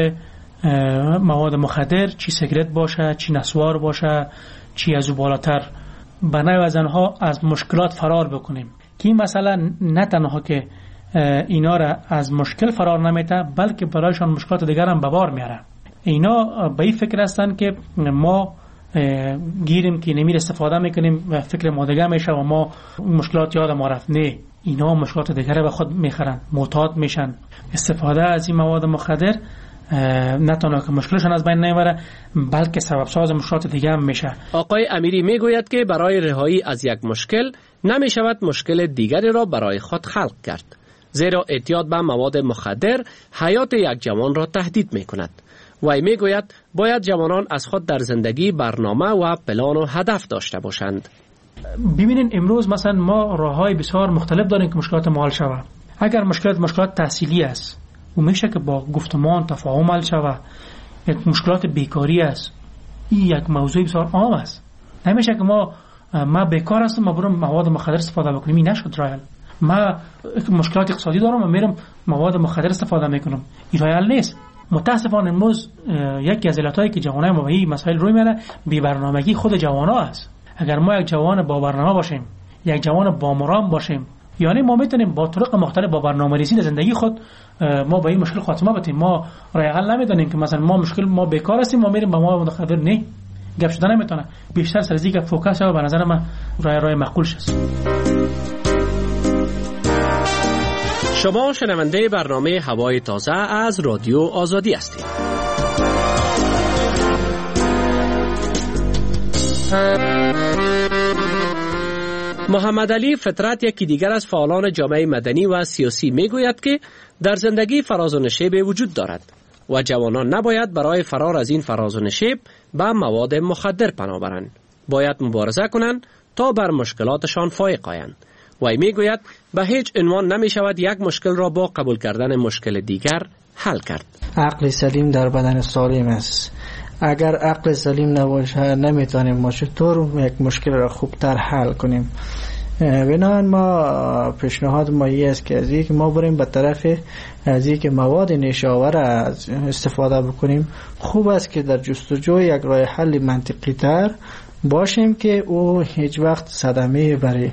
مواد مخدر، چی سیگرت باشه، چی نسوار باشه، چی از او بالاتر، به نوع از آنها از مشکلات فرار بکنیم. که این مسئله نه تنها که اینا را از مشکل فرار نمیده، بلکه برایشان مشکلات دیگر هم به بار میاره. اینا به این فکر هستن که ما گیریم که نمیر استفاده میکنیم و فکر ما دیگه میشه و ما مشکلات یاد ما رفت. نه، اینا مشکلات دیگه به خود میخرن، معتاد میشن. استفاده از این مواد مخدر نه تنها که مشکلشان از بین نمیبره بلکه سبب ساز مشکلات دیگه هم میشه. آقای امیری میگوید که برای رهایی از یک مشکل نمیشود مشکل دیگری را برای خود خلق کرد، زیرا اعتیاد به مواد مخدر حیات یک جوان را تهدید میکند. وی میگوید باید جوانان از خود در زندگی برنامه و پلان و هدف داشته باشند. ببینین امروز مثلا ما راههای بسیار مختلف داریم که مشکلات ما حل شود. اگر مشکلات تحصیلی است و میشه که با گفتمان تفاهم حل شود. یک مشکلات بیکاری است، این یک موضوع بسیار عام است. نمیشه که ما بیکار هستم ما برم مواد مخدر استفاده بکنیم، این نشد راه حل. ما مشکلات اقتصادی دارم و میرم مواد مخدر استفاده میکنم، این راه حل نیست. متاسفانه امروز یکی از علتایی که جوانای ما به این مسائل روی میاره بی برنامگی خود جوانا است. اگر ما یک جوان با برنامه باشیم، یک جوان با مرام باشیم، یعنی ما میتونیم با طرق مختلف با برنامه‌ریزی زندگی خود ما به این مشکل خاتمه بدیم. ما راه حل نمیدونیم که مثلا ما بیکار هستیم ما میریم با مواد مخدر، نه، گپ شدن نمیتونه. بیشتر سر از اینکه فوکس و به نظر من راه معقول است. شما شنونده برنامه هوای تازه از رادیو آزادی هستید. محمد علی فطرت یکی دیگر از فعالان جامعه مدنی و سیاسی میگوید که در زندگی فراز و نشیب وجود دارد و جوانان نباید برای فرار از این فراز و نشیب به مواد مخدر پناه برند. باید مبارزه کنند تا بر مشکلاتشان فائق آیند. وی میگوید به هیچ عنوان نمی شود یک مشکل را با قبول کردن مشکل دیگر حل کرد. عقل سلیم در بدن سالم است. اگر عقل سلیم نباشه نمیتونیم ما چطور یک مشکل را خوبتر حل کنیم. بنابراین ما پیشنهاد ما این است که از اینکه ما بریم به طرف از اینکه مواد نشاور استفاده بکنیم، خوب است که در جستجوی یک راه حل منطقی تر باشیم که او هیچ وقت صدمه برای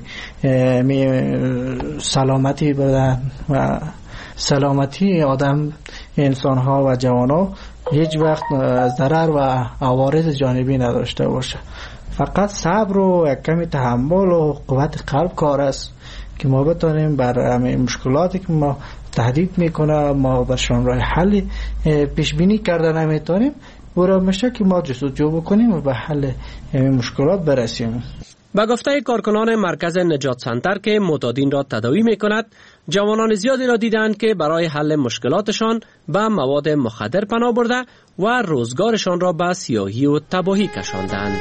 سلامتی بدن و سلامتی آدم، انسانها و جوانها هیچ وقت ضرر و عوارض جانبی نداشته باشه. فقط صبر و یک کمی تحمل و قوت قلب کار است که ما بتونیم بر همه مشکلاتی که ما تهدید میکنه ما برشان راه حل پیش بینی کرده نمیتونیم، برای میشه که ما جستجو بکنیم و به حل مشکلات برسیم. با گفته کارکنان مرکز نجات سنتر که معتادین را تداوی میکند، جوانان زیادی را دیدند که برای حل مشکلاتشان به مواد مخدر پناه برده و روزگارشان را به سیاهی و تباهی کشاندند.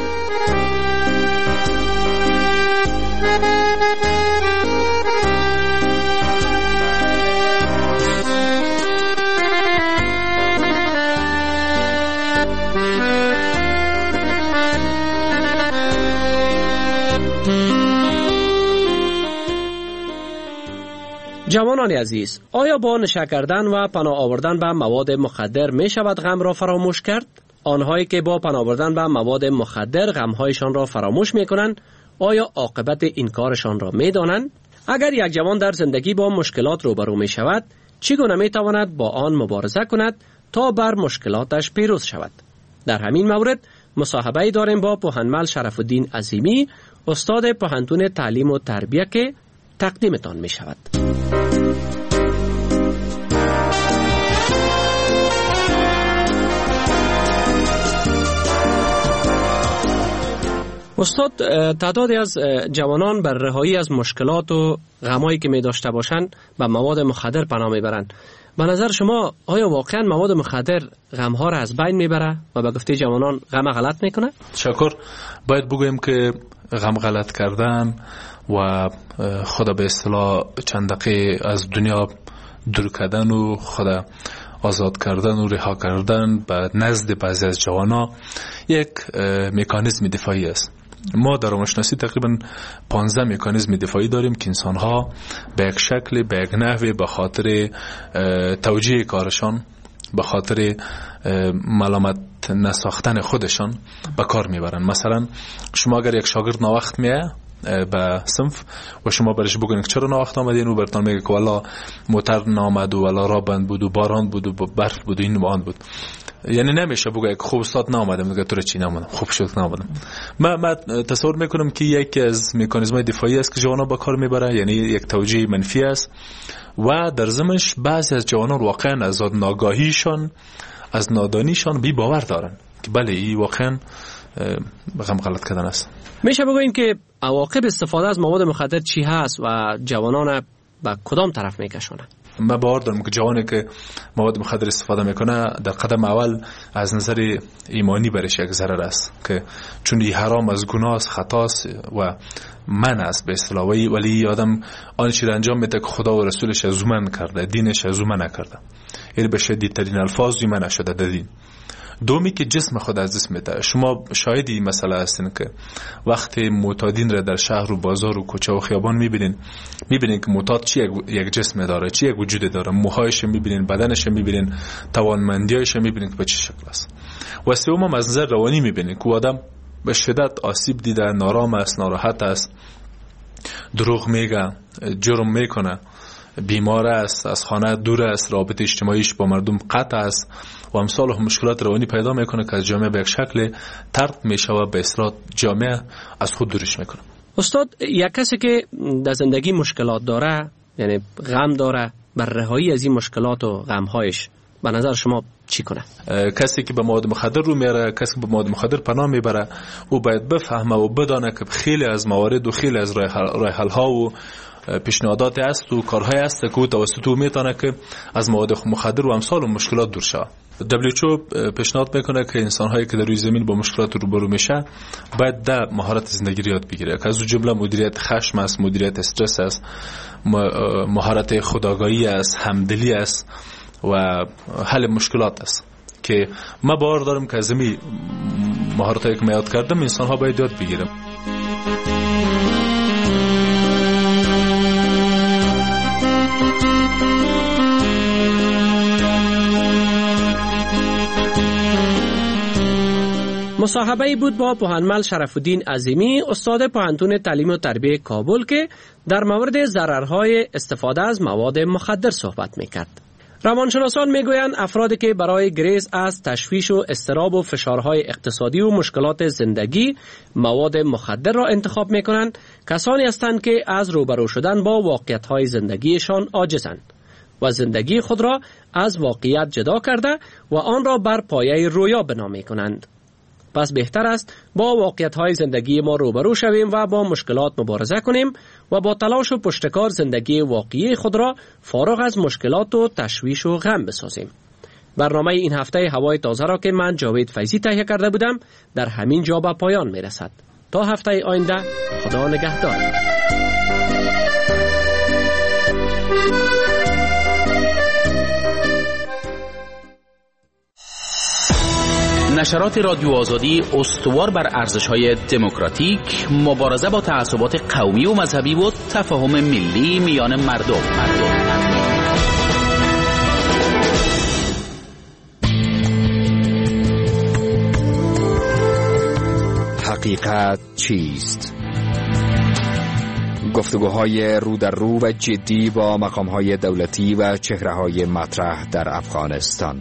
جوانان عزیز، آیا با نشه کردن و پناه آوردن به مواد مخدر می شود غم را فراموش کرد؟ آنهایی که با پناه آوردن به مواد مخدر غمهایشان را فراموش می کنند، آیا عاقبت این کارشان را می دانند؟ اگر یک جوان در زندگی با مشکلات روبرو می شود، چگونه می تواند با آن مبارزه کند تا بر مشکلاتش پیروز شود؟ در همین مورد مصاحبه داریم با پوهنمل شرف الدین عظیمی، استاد پوهنتون تعلیم و تربیه که تقدیمتان می شود. استاد، تعدادی از جوانان بر رهایی از مشکلات و غمایی که می داشته باشند به مواد مخدر پناه می برند. به نظر شما آیا واقعا مواد مخدر غمها را از بین می بره و به گفته جوانان غم غلط می کنه؟ شکر. باید بگویم که غم غلط کردن و خدا به اصطلاح چند دقیقه از دنیا دور کردن و خدا آزاد کردن و رها کردن به نزد بعضی از جوانا یک مکانیزم دفاعی است. ما در روانشناسی تقریبا 15 مکانیزم دفاعی داریم که انسان‌ها به یک شکل، به یک نحوی به خاطر توجیه کارشان، به خاطر ملامت نساختن خودشان به کار میبرن. مثلا شما اگر یک شاگرد ناوقت میه به صنف و شما برش بگوین که چرا ناوقت آمدین و برتان میگه که والا موتر نامد و والا را بند بود و باران بود و برف بود و این و آن بود. یعنی نمیشه بگه که خوب استاد نامدم، میگه تو چی نامدم، خوب شد نامدم. من تصور میکنم که یکی از مکانیزم‌های دفاعی است که جوانان با کار میبره، یعنی یک توجیه منفی است و در ضمنش بعضی از جوانان واقعا از ناگاهیشان، از نادانیشان بی باور دارن که بله این واقعا غلط کردن است. میشه بگوییم که عواقب استفاده از مواد مخدر چی هست و جوانان به کدام طرف میکشونه؟ من باور دارم که جوانی که مواد مخدر استفاده میکنه در قدم اول از نظر ایمانی برش یک ضرر است، که چون این حرام از گناه است، خطا است و منع است به اصطلاح، ولی آدم آن چیز انجام میده که خدا و رسولش از من کرده، دینش از من نکرده. این به شدیدترین الفاظ من شده در دین. دومی که جسم خود از دست میده. شما شاهدی مسئله هستین که وقتی معتادین را در شهر و بازار و کوچه و خیابان میبینین که معتاد چی یک جسم داره، چی یک وجود داره، موهایش میبینین، بدنش میبینین، توانمندیایش میبینین که به چه شکل است. و سوم از نظر روانی میبینین که آدم به شدت آسیب دیده، نارام است، ناراحت است، دروغ میگه، جرم میکنه، بیمار است، از خانه دور است، رابطه اجتماعیش با مردم قطع است و امثال مشکلات روانی پیدا میکنه که از جامعه به یک شکل طرد میشه و به اصطلاح جامعه از خود دورش میکنه. استاد، یک کسی که در زندگی مشکلات داره، یعنی غم داره، بر رهایی از این مشکلات و غمهایش به نظر شما چی کنه؟ کسی که به مواد مخدر رو میاره، کسی که به مواد مخدر پناه میبره، او باید بفهمه و بدانه که خیلی از موارد و خیلی از راه حل ها و پیشنهادات است و کارهای است که او توسط او میتونه که از مواد مخدر و امثال و مشکلات دور شود. WHO پیشنهاد میکنه که انسان‌هایی که در روی زمین با مشکلات روبرو میشه باید ده مهارت زندگی یاد بگیره که از اون جمله مدیریت خشم است، مدیریت استرس است، مهارت خودآگاهی است، همدلی است و حل مشکلات است که من باور دارم که از این مهارتایی که من یاد کردم انسان‌ها باید یاد بگیرن. مصاحبه‌ای بود با پوهنمل شرف الدین عظیمی، استاد پوهنتون تعلیم و تربیت کابل، که در مورد ضررهای استفاده از مواد مخدر صحبت می‌کرد. روانشناسان میگویند افرادی که برای گریز از تشویش و اضطراب و فشارهای اقتصادی و مشکلات زندگی مواد مخدر را انتخاب میکنند، کسانی هستند که از روبرو شدن با واقعیت‌های زندگیشان عاجزند و زندگی خود را از واقعیت جدا کرده و آن را بر پایه رویا بنا میکنند. پس بهتر است با واقعیت‌های زندگی ما روبرو شویم و با مشکلات مبارزه کنیم و با تلاش و پشتکار زندگی واقعی خود را فارغ از مشکلات و تشویش و غم بسازیم. برنامه این هفته هوای تازه را که من جاوید فیضی تهیه کرده بودم در همین جا به پایان میرسد. تا هفته آینده، خدا نگهدار. نشرات رادیو آزادی استوار بر ارزش‌های دموکراتیک، مبارزه با تعصبات قومی و مذهبی و تفاهم ملی میان مردم. حقیقت چیست؟ گفتگوهای رو در رو و جدی با مقام‌های دولتی و چهره‌های مطرح در افغانستان.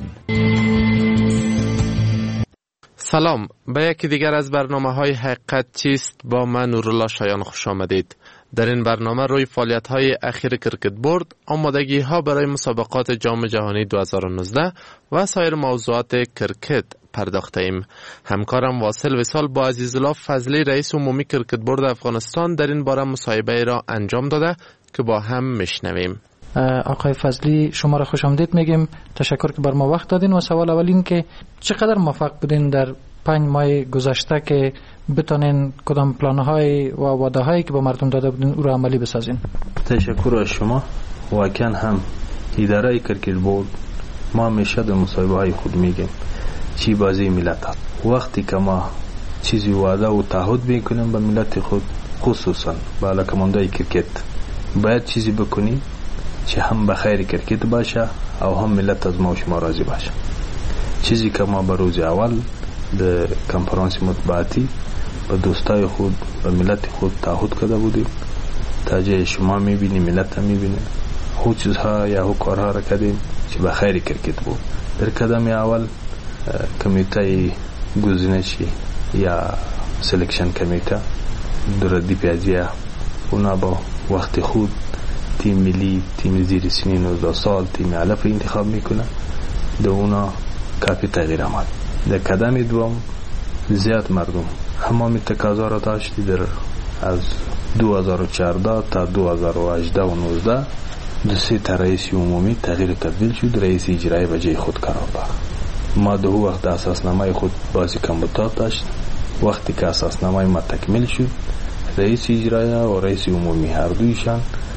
سلام، به یکی دیگر از برنامه‌های حقیقت چیست با من نورالله شایان خوش آمدید. در این برنامه روی فعالیت‌های اخیر کرکت بورد، آمادگی‌ها برای مسابقات جام جهانی 2019 و سایر موضوعات کرکت پرداخته ایم. همکارم واصل وصال با عزیزالله فضلی رئیس عمومی کرکت بورد افغانستان در این باره مصاحبه را انجام داده که با هم میشنویم. آقای فضلی، شما را خوش آمدید میگیم. تشکر که بر ما وقت دادین. و سوال اول این که چقدر موفق بودین در 5 ماه گذشته که بتونین کدام پلان‌های و وعده‌هایی که با مردم داده بودین او را عملی بسازین؟ تشکر از شما. واقعا هم اداره کرکت بورد ما همیشه در مصاحبه‌های خود میگیم چی بازی ملت هست. وقتی که ما چیزی وعده و تعهد میکنیم به ملت خود، خصوصا به علاقه‌مندای کرکت، باید چیزی بکنیم که هم به خیر کرکت باشه او هم ملت از ما و شما راضی باشه. چیزی که ما به روز اول در کنفرانس مطبوعاتی به دوستای خود به ملت خود تعهد کرده بودیم تا جای شما میبینی ملت هم میبینه خود چیزها یا خود کارها را کردیم که به خیر کرکت بود. در قدم اول کمیته گزینشی یا سلکشن کمیته در دیپیازیه اونا با وقت خود تیم ملی، تیم زیر سنی 19 سال، تیم علف انتخاب میکنه. در اونا کافی تغییر آمد. در قدم دوم زیاد مردم همه تقاضا را داشتی در از 2014 تا 2018 و 19 دو سه تا رئیس عمومی تغییر تبدیل شد، رئیس اجرایی به جای خود قرار داد. ما در وقت اساسنامه خود بازی کمبودات داشت. وقتی که اساسنامه ما تکمیل شد رئیس اجرایی و رئیس عمومی هر دویشان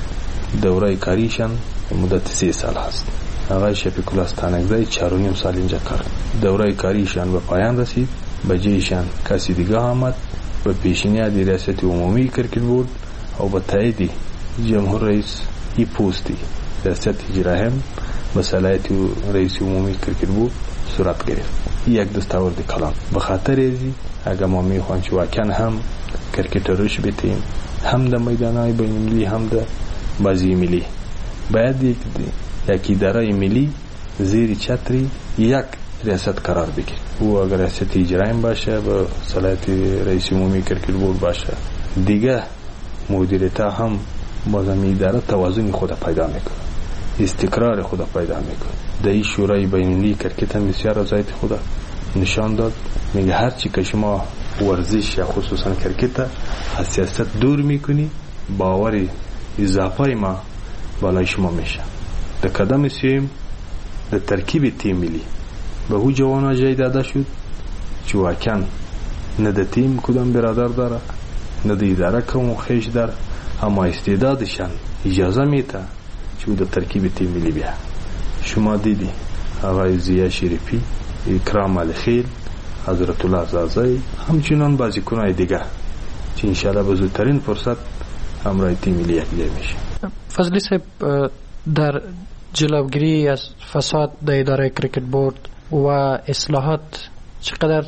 دوره کاریشان مدت 3 سال هست. آقای شفیق الله ستانکزی 4.5 سال اینجا کرد. دوره کاریشان به پایان رسید. به جایشان کسی دیگه آمد و پیشنهاد ریاست عمومی کرکت بود و با تایید جمهور رئیس ای پوستی ریاست اجرایی هم به صلاحیت رئیس عمومی کرکت بود صورت گرفت. یک دستاورد کلان. به خاطر ازی اگر ما میخوایم که واقعا هم کرکت روش بتیم هم در میدانهای بین المللی هم در بازی ملی باید یک اداره ملی زیر چتری یک ریاست قرار بگیره. او اگر ریاست اجرایی باشه به صلاحیت رئیس عمومی کرکت بورد باشه دیگه مدیریت هم بازم اداره توازن خود پیدا میکنه، استقرار خود پیدا میکنه. در این شورای بین المللی کرکت هم بسیار رضایت خود نشان داد. میگه هر چی که شما ورزش یا خصوصا کرکت از سیاست دور میکنی باور اضافه ما بالای شما میشه. در قدم سوم در ترکیب تیم ملی به او جوانا جای داده شد که واقعا نه در تیم کدام برادر داره نه در اداره کم خیش داره، اما استعدادشان اجازه میده که در ترکیب تیم ملی بیا. شما دیدی آقای زیا شریفی، اکرام علی خیل، حضرت الله زازی همچنان بازیکنای دیگه که انشاءالله به زودترین فرصت همراه تیم ملی یکجای میشه. فضلی صاحب، در جلوگیری از فساد در اداره کرکت بورد و اصلاحات چقدر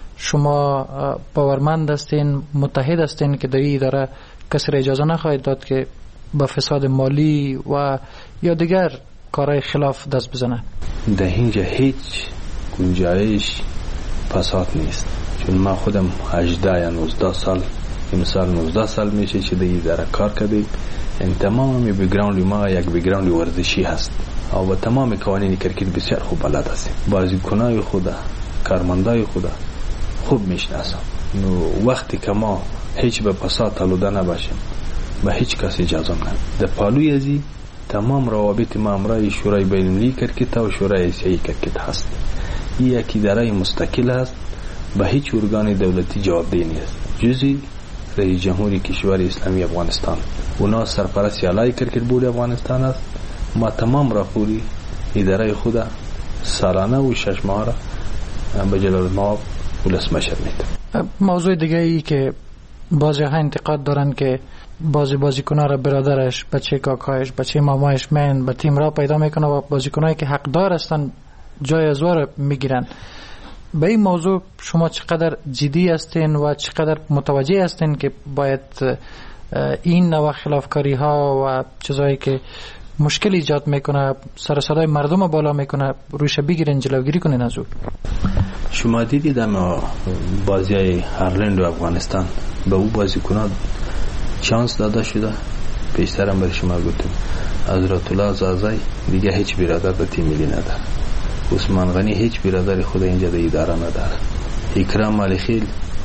شما باورمند هستین، متحد هستین که در این اداره کسی را اجازه نخواهید داد که با فساد مالی و یا دیگر کارهای خلاف دست بزنه؟ در اینجا هیچ گنجایش فساد نیست، چون ما خودم 18 یا 19 سال امسال 19 سال میشه که در اداره کار کردیم. این تمام بیگراوند ما یک بیگراوند ورزشی هست و با تمام قوانین کرکت بسیار خوب بلد هستیم. بازیکنای خدا، کارمندای خدا خوب میشناسم. وقتی که ما هیچ به فساد آلوده نباشیم به هیچ کس اجازه ندیم. در پالوی ازی تمام روابط ما همراه شورای بین المللی کرکت و شورای آسیایی کرکت هست. این یک اداره مستقل است، به هیچ ارگان دولتی جوابدهی نیست جزی رئیس جمهوری کشور اسلامی افغانستان. اونا سرپرست اعلی کرکت بورد افغانستان است. ما تمام راپوری اداره خود سالانه و 6 ماه را به جلال المآب ولسمشر میده. موضوع دیگه ای که بعضی ها انتقاد دارن که بازیکن‌ها را برادرش، بچه کاکایش، بچه مامایش من به تیم را پیدا میکنه و بازیکنایی که حقدار هستن جای از وار میگیرن. به این موضوع شما چقدر جدی هستین و چقدر متوجه هستین که باید این نوع خلافکاری ها و چیزایی که مشکل ایجاد میکنه، سر صدای مردم بالا میکنه، روش بگیرین، جلوگیری کنین از او؟ شما دیدید اما بازی هارلند و افغانستان به او بازیکنان چانس داده شده. پیشترم برای شما گفتم حضرت الله زازی دیگه هیچ برادر در تیم ملی نداره. عثمان غنی هیچ برادر خود اینجا در اداره نداره. اکرام علی خیل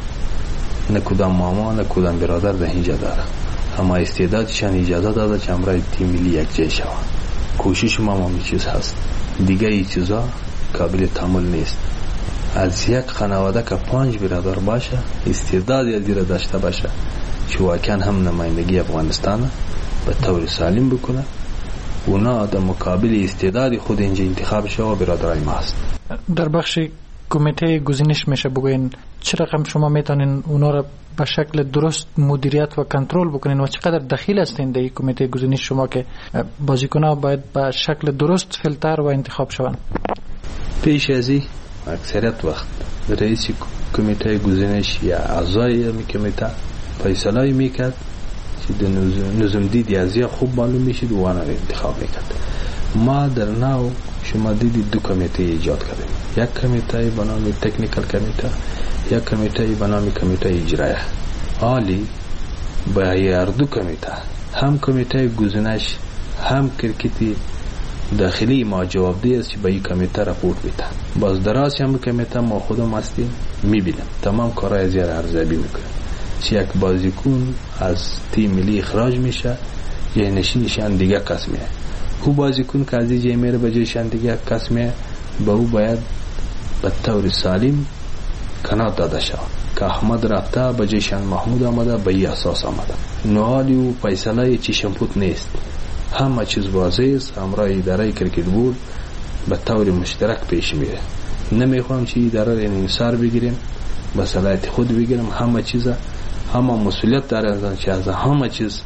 نه کدام ماما نه کدام برادر در اینجا داره، اما استعدادشان اجازه داده که همراه تیم ملی یکجای شوند. کوشش ما همین چیز هست، دیگه این چیزا قابل تحمل نیست. از یک خانواده که 5 برادر باشه، استعداد از زیر داشته باشه که واقعا هم نمایندگی افغانستان به طور سالم بکنه، اونا در مقابل استعداد خود اینجا انتخاب شده و برادرای ما هست. در بخش کمیته گزینش میشه بگوین چه رقم شما میتونین اونا را به شکل درست مدیریت و کنترل بکنین و چقدر دخیل هستین در کمیته گزینش شما که بازیکن‌ها باید به شکل درست فیلتر و انتخاب شوند؟ پیش ازی اکثریت وقت رئیس کمیته گزینش یا اعضای کمیته فیصله میکرد که نظم دیدی از یا خوب معلوم میشید و آن را انتخاب میکرد. ما در ناو شما دیدید دو کمیته ایجاد کردیم، یک کمیته به نام تکنیکل کمیته، یک کمیته به نام کمیته اجرایه. عالی با هر دو کمیته، هم کمیته گزینش هم کرکتی داخلی ما جوابدهی است که به این کمیته راپورت میده. باز دراز هم کمیته ما خودم هستیم میبینیم تمام کارهای زیر ارزیابی میکنه. چه یک بازیکن از تیم ملی اخراج میشه یه نشینشان دیگه کس میه، او بازیکن که از اینجا میره به جایشان دیگه کس میه، به او باید به طور سالم کنات داده شود که احمد رفته به جایشان محمود آمده به این اساس آمده. نوالی و فیصله چشمپوت نیست، همه چیز واضح است. همراه اداره کرکت بورد به طور مشترک پیش میره. نمیخوام چه اداره را انحصار بگیریم به صلاحیت خود بگیریم، همه چیز همه مسئولیت دارند که از همه چیز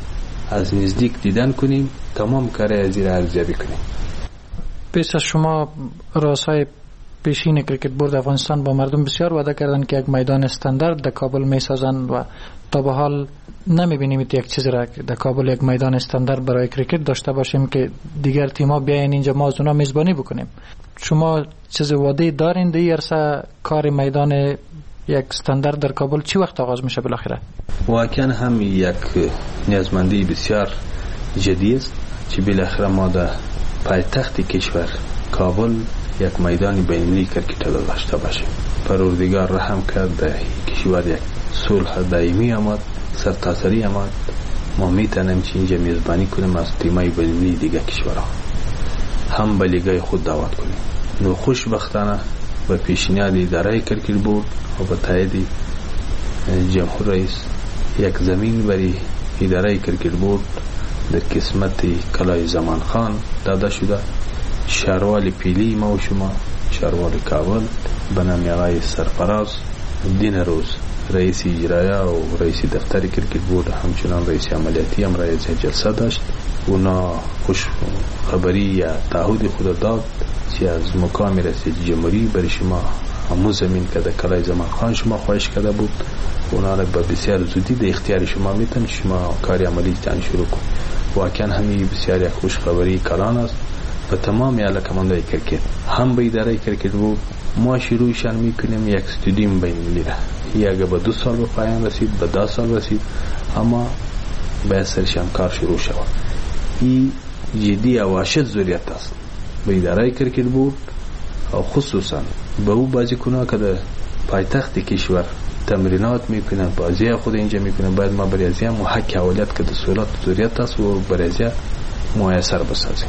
از نزدیک دیدن کنیم، تمام کارهای از زیر ارزیابی کنیم. پیش از شما رؤسای پیشین کرکت بورد افغانستان با مردم بسیار وعده کردن که یک میدان استاندارد در کابل میسازند و تا به حال نمیبینیم یک چیزی را در کابل یک میدان استاندارد برای کرکت داشته باشیم که دیگر تیم‌ها بیاین اینجا ما از اونا میزبانی بکنیم. شما چیز وعده دارین در این عرصه؟ کار میدان یک استاندارد در کابل چی وقت آغاز میشه بالاخره؟ واقعا هم یک نیازمندی بسیار جدی است که بالاخره ما در پایتخت کشور کابل یک میدان بین‌المللی کرکت داشته باشیم. پروردگار رحم کرد در کشور یک صلح دائمی آمد، سرتاسری آمد، ما میتونیم که اینجا میزبانی کنیم از تیمای بین‌المللی دیگه کشورها، هم به لیگای خود دعوت کنیم. نو خوشبختانه به پیشنهاد اداره کرکت بورد و به تایید جمهور رئیس یک زمین برای اداره کرکت بورد در قسمت کلای زمان خان داده شده. شهروال پیلی ما و شما، شهروال کابل به نام آقای سرفراز دین روز رئیس اجرایه و رئیس دفتر کرکت بورد، همچنان رئیس عملیاتی هم رئیس جلسه داشت. اونا خوش خبری یا تعهد خود داد که از مقام رئیس جمهوری برای شما همون زمین که در کلای زمان خان شما خواهش کرده بود، اونا را به بسیار زودی در اختیار شما میتون شما کاری عملی تان شروع کن. واقعا همین بسیار یک خوش خبری کلان است به تمام علاقمندان کرکت. هم به اداره کرکت بود ما شروعشان میکنیم یک استودیوم بین‌المللی را، یا اگه به 2 سال به پایان رسید، به 10 سال رسید، اما به سرشان کار شروع شود. این جدی و واشد ضرورت است به اداره کرکت بود و خصوصا به او بازیکنان که در پایتخت کشور تمرینات میکنن، بازی خود اینجا میکنن، باید ما برای ازیا محک اولیت که در سولات ضرورت است و برای ازیا میسر بسازیم.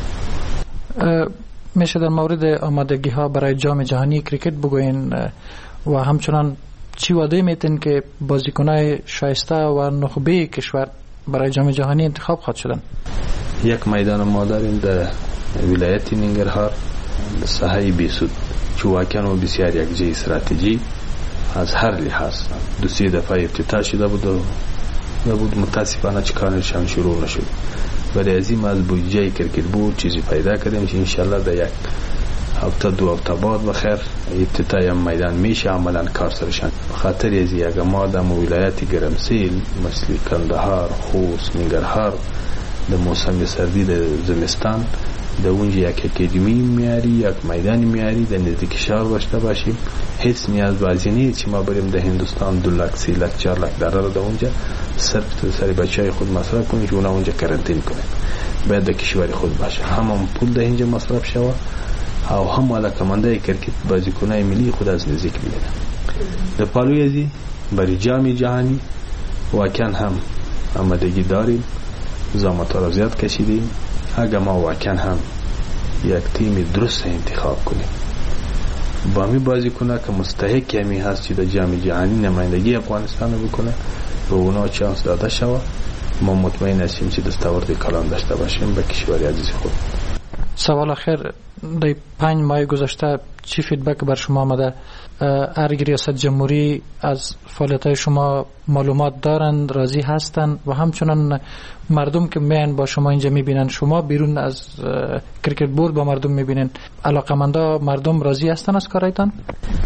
میشه در مورد آمادگی ها برای جام جهانی کرکت بگوین و همچنان چی وعده میتین که بازیکنای شایسته و نخبه کشور برای جام جهانی انتخاب خواهد شدن؟ یک میدان ما داریم در ولایت ننگرهار در ساحه بیسود که واقعا بسیار یک جای استراتژی از هر لحاظ 2-3 دفعه افتتاح شده بود متاسفانه که کارشان شروع نشد. ولی از این از بودجه کرکت بورد چیزی پیدا کردیم که انشالله در یک هفته 2 هفته بعد بخیر افتتاح میدان میشه عملا کار سرشان. خاطر از یک ما در ولایت گرمسیل مثل کندهار، خوست، ننگرهار در موسم سردی در زمستان در اونجا یک اکادمی میاری، یک میدان میاری در نزدیک شهر داشته باشیم. هیچ نیاز بازی نیست که ما بریم در هندوستان 2 لک 3 لک 4 لک دلار در اونجا صرف سر بچهای خود مصرف کنیم که اونا اونجا کرنتین کنیم. باید در کشور خود باشه، همون پول در اینجا مصرف شود او هم علاقمندای کرکت بازیکنای ملی خود از نزدیک ببینن. در پالوی ازی برای جام جهانی واقعا هم آمادگی داریم، زحمت را زیاد کشیدیم. اگر ما واقعا هم یک تیم درست انتخاب کنیم با می بازیکنه که مستحق همی هست که در جام جهانی نمایندگی افغانستان بکنه و اونا چانس داده شود، ما مطمئن هستیم که دستاورد کلان داشته باشیم به کشور عزیز خود. سوال آخر، در 5 ماه گذشته چی فیدبک بر شما آمده؟ ارگ ریاست جمهوری از فعالیت‌های شما معلومات دارند، راضی هستند و همچنان مردم که میان با شما اینجا میبینن، شما بیرون از کرکت بورد با مردم میبینن، علاقمندا مردم راضی هستند از کارایتان؟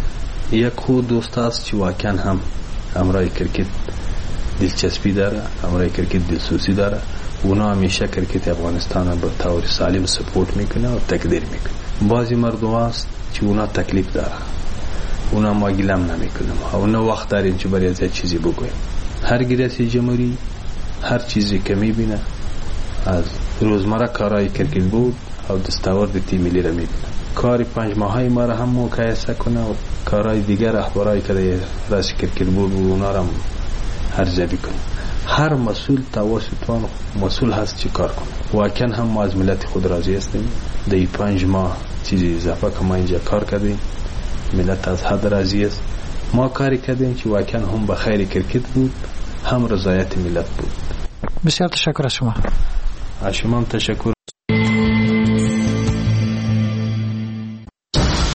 یک خود دوست است که واقعا هم امرای کرکت دلچسپی داره، امرای کرکت دلسوزی داره. اونا همیشه کرکت افغانستان به طور سالم سپورت میکنه و تقدیر میکنه. بعضی مردم هست که اونا تکلیف داره، اونا ما گلم نمیکنم، اونا وقت داریم که برای از چیزی بگویم. هر ریاست جمهوری هر چیزی که میبینه از روزمره کارهای کرکت بود و دستاورد تیم ملی را میبینه. کار 5 ماهه ما را هم مقایسه کنه و کارهای دیگر اخبارایی که در راست کرکت بود اونا را ارزیابی کنه. هر مسئول توسطوان مسئول هست چی کار کنه. واقعا هم ما از ملت خود راضی هستیم. در 5 ماه چیزی اضافه که ما اینجا کار کردیم، ملت از حد راضی است. ما کاری کردیم که واقعا هم به خیر کرکت بود، هم رضایت ملت بود. بسیار تشکر از شما. از شما هم تشکر.